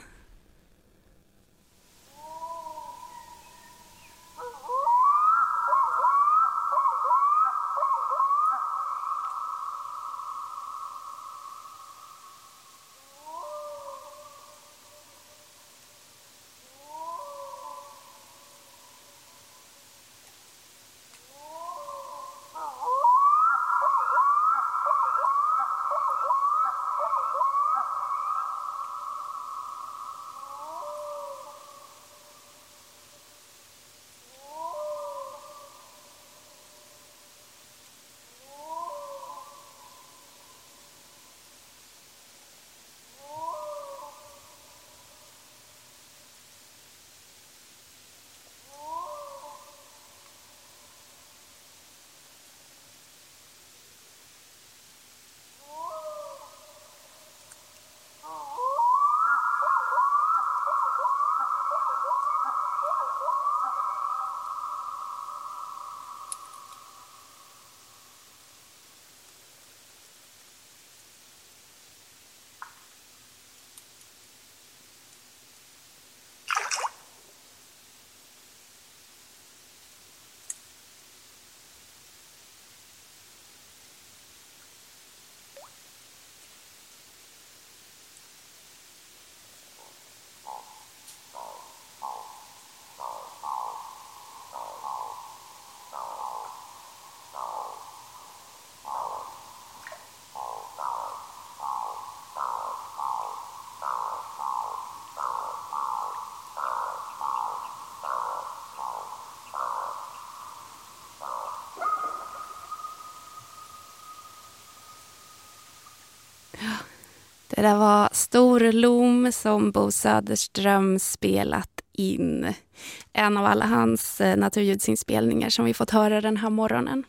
Det där var Storlom som Bo Söderström spelat in. En av alla hans naturljudsinspelningar som vi fått höra den här morgonen.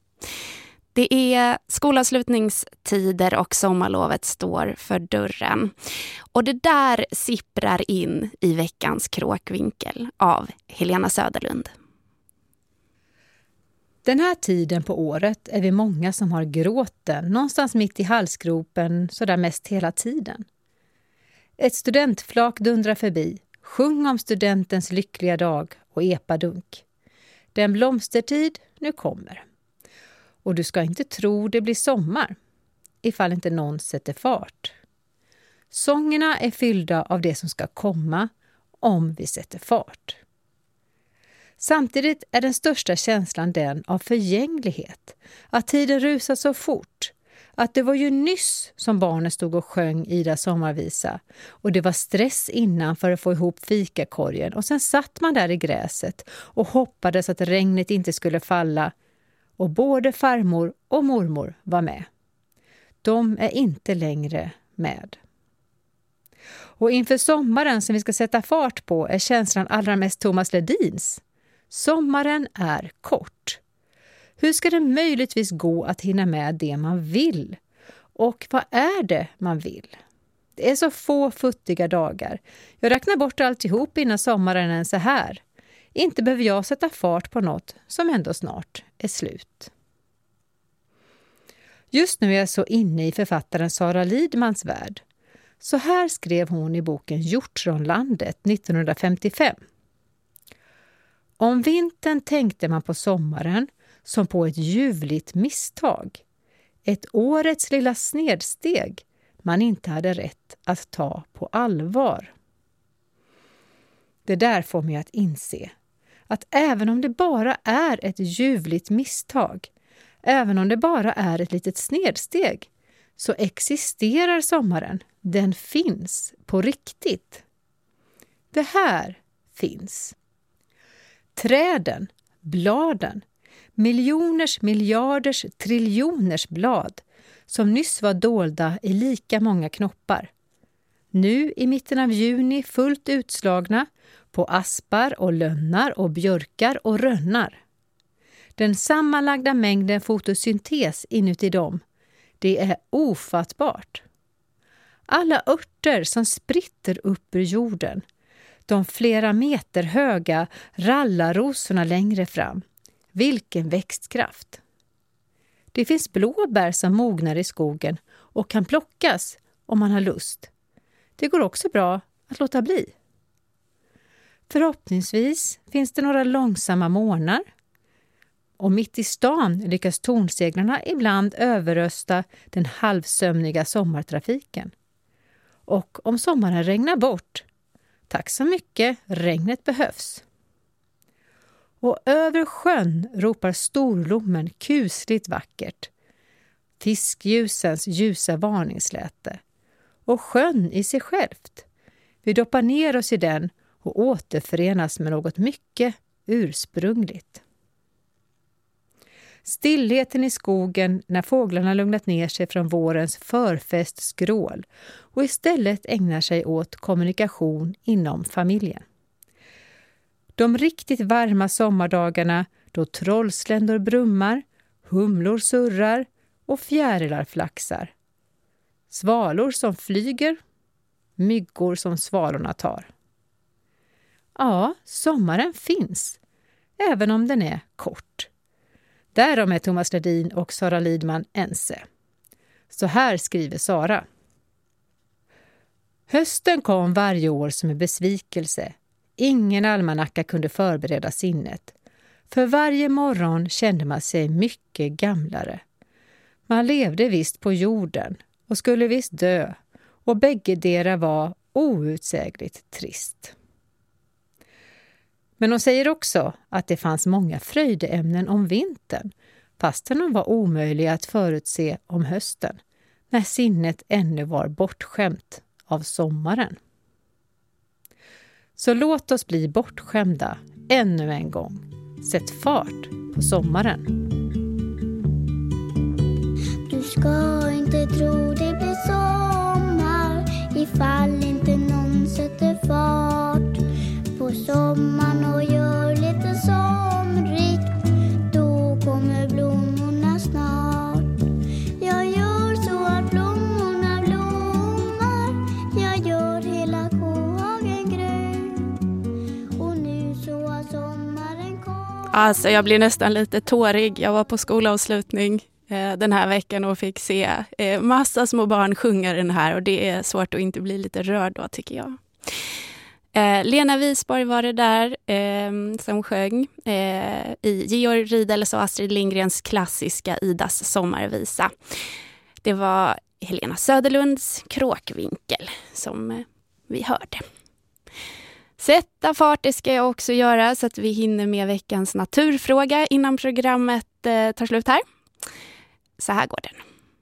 Det är skolavslutningstider och sommarlovet står för dörren. Och det där sipprar in i veckans kråkvinkel av Helena Söderlund. Den här tiden på året är vi många som har gråten någonstans mitt i halsgropen så där mest hela tiden. Ett studentflak dundrar förbi, sjung om studentens lyckliga dag och epadunk. Den blomstertid nu kommer. Och du ska inte tro det blir sommar, ifall inte någon sätter fart. Sångerna är fyllda av det som ska komma om vi sätter fart. Samtidigt är den största känslan den av förgänglighet, att tiden rusar så fort, att det var ju nyss som barnen stod och sjöng Ida sommarvisa och det var stress innan för att få ihop fikakorgen och sen satt man där i gräset och hoppades att regnet inte skulle falla och både farmor och mormor var med. De är inte längre med. Och inför sommaren som vi ska sätta fart på är känslan allra mest Thomas Ledins. Sommaren är kort. Hur ska det möjligtvis gå att hinna med det man vill? Och vad är det man vill? Det är så få futtiga dagar. Jag räknar bort alltihop innan sommaren är så här. Inte behöver jag sätta fart på något som ändå snart är slut. Just nu är jag så inne i författaren Sara Lidmans värld. Så här skrev hon i boken Hjortronlandet nittonhundrafemtiofem. Om vintern tänkte man på sommaren som på ett ljuvligt misstag. Ett årets lilla snedsteg man inte hade rätt att ta på allvar. Det där får mig att inse att även om det bara är ett ljuvligt misstag, även om det bara är ett litet snedsteg, så existerar sommaren. Den finns på riktigt. Det här finns. Träden, bladen, miljoners, miljarders, triljoners blad som nyss var dolda i lika många knoppar. Nu i mitten av juni fullt utslagna på aspar och lönnar och björkar och rönnar. Den sammanlagda mängden fotosyntes inuti dem, det är ofattbart. Alla örter som spritter upp ur jorden, de flera meter höga rallarrosorna längre fram. Vilken växtkraft! Det finns blåbär som mognar i skogen och kan plockas om man har lust. det går också bra att låta bli. Förhoppningsvis finns det några långsamma morgnar. Och mitt i stan lyckas tornseglarna ibland överrösta den halvsömniga sommartrafiken. Och om sommaren regnar bort, tack så mycket, regnet behövs. Och över sjön ropar storlommen kusligt vackert. Fiskljusens ljusa varningsläte. Och sjön i sig självt. Vi doppar ner oss i den och återförenas med något mycket ursprungligt. Stillheten i skogen när fåglarna lugnat ner sig från vårens förfestskrål och istället ägnar sig åt kommunikation inom familjen. De riktigt varma sommardagarna då trollsländor brummar, humlor surrar och fjärilar flaxar. Svalor som flyger, myggor som svalorna tar. Ja, sommaren finns, även om den är kort. Därom är Thomas Ledin och Sara Lidman ense. Så här skriver Sara. Hösten kom varje år som en besvikelse. Ingen almanacka kunde förbereda sinnet. För varje morgon kände man sig mycket gamlare. Man levde visst på jorden och skulle visst dö. Och bägge dera var outsägligt trist. Men hon säger också att det fanns många fröjdeämnen om vintern, fastän de var omöjliga att förutse om hösten, när sinnet ännu var bortskämt av sommaren. Så låt oss bli bortskämda ännu en gång. Sätt fart på sommaren. Du ska inte tro det blir sommar ifall inte någon sätter fart på sommaren och gör lite somrigt. Då kommer blommorna snart. Jag gör så att blommorna blommar. Jag gör hela kohagen grön. Och nu så att sommaren kom. Alltså jag blir nästan lite tårig. Jag var på skolavslutning eh, den här veckan och fick se eh, massa små barn sjunga den här. Och det är svårt att inte bli lite rörd då, tycker jag. Eh, Lena Wisborg var det där eh, som sjöng eh, i Georg Riedels och Astrid Lindgrens klassiska Idas sommarvisa. Det var Helena Söderlunds Kråkvinkel som eh, vi hörde. Sätta fart, det ska jag också göra så att vi hinner med veckans naturfråga innan programmet eh, tar slut här. Så här går den.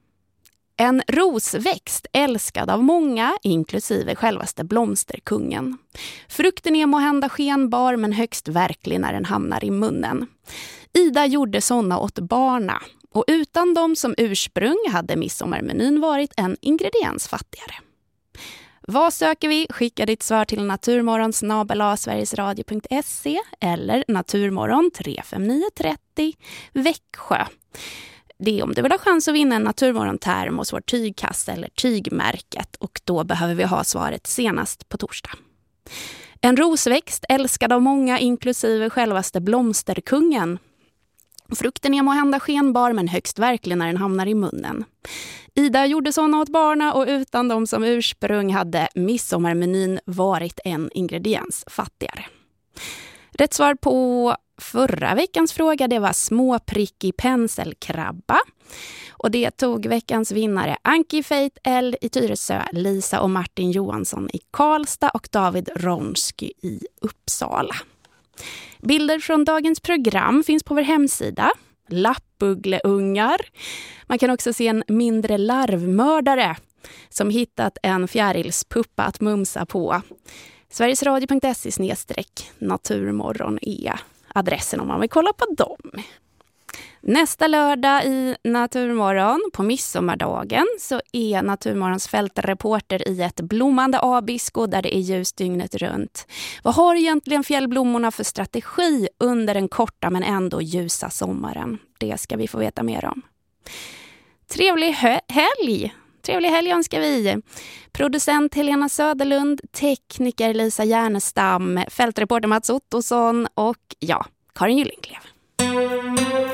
En rosväxt älskad av många, inklusive självaste blomsterkungen. Frukten är måhända skenbar men högst verklig när den hamnar i munnen. Ida gjorde såna åt barna och utan dem som ursprung hade midsommarmenyn varit en ingrediens fattigare. Vad söker vi? Skicka ditt svar till naturmorgon snabel-a sverigesradio punkt se eller naturmorgon tre fem nio tre noll Växjö. Det är om du vill ha chans att vinna en Naturmorgon-term hos vår tygkasse eller tygmärket och då behöver vi ha svaret senast på torsdag. En rosväxt älskad av många inklusive självaste blomsterkungen. Frukten är måhända skenbar men högst verklig när den hamnar i munnen. Ida gjorde såna åt barna och utan dem som ursprung hade midsommarmenyn varit en ingrediens fattigare. Rätt svar på förra veckans fråga det var småprickig penselkrabba. Och det tog veckans vinnare Anki Feit L i Tyresö, Lisa och Martin Johansson i Karlstad och David Ronsky i Uppsala. Bilder från dagens program finns på vår hemsida. Lappugleungar. Man kan också se en mindre larvmördare som hittat en fjärilspuppa att mumsa på. Sverigesradio punkt se snedstreck naturmorgon är adressen om man vill kolla på dem. Nästa lördag i Naturmorgon på midsommardagen så är Naturmorgons fältreporter i ett blommande abisko där det är ljus dygnet runt. Vad har egentligen fjällblommorna för strategi under den korta men ändå ljusa sommaren? Det ska vi få veta mer om. Trevlig hö- helg! Trevlig helg önskar vi. Producent Helena Söderlund, tekniker Lisa Järnestam, fältreporter Mats Ottosson och ja, Karin Gyllinklev.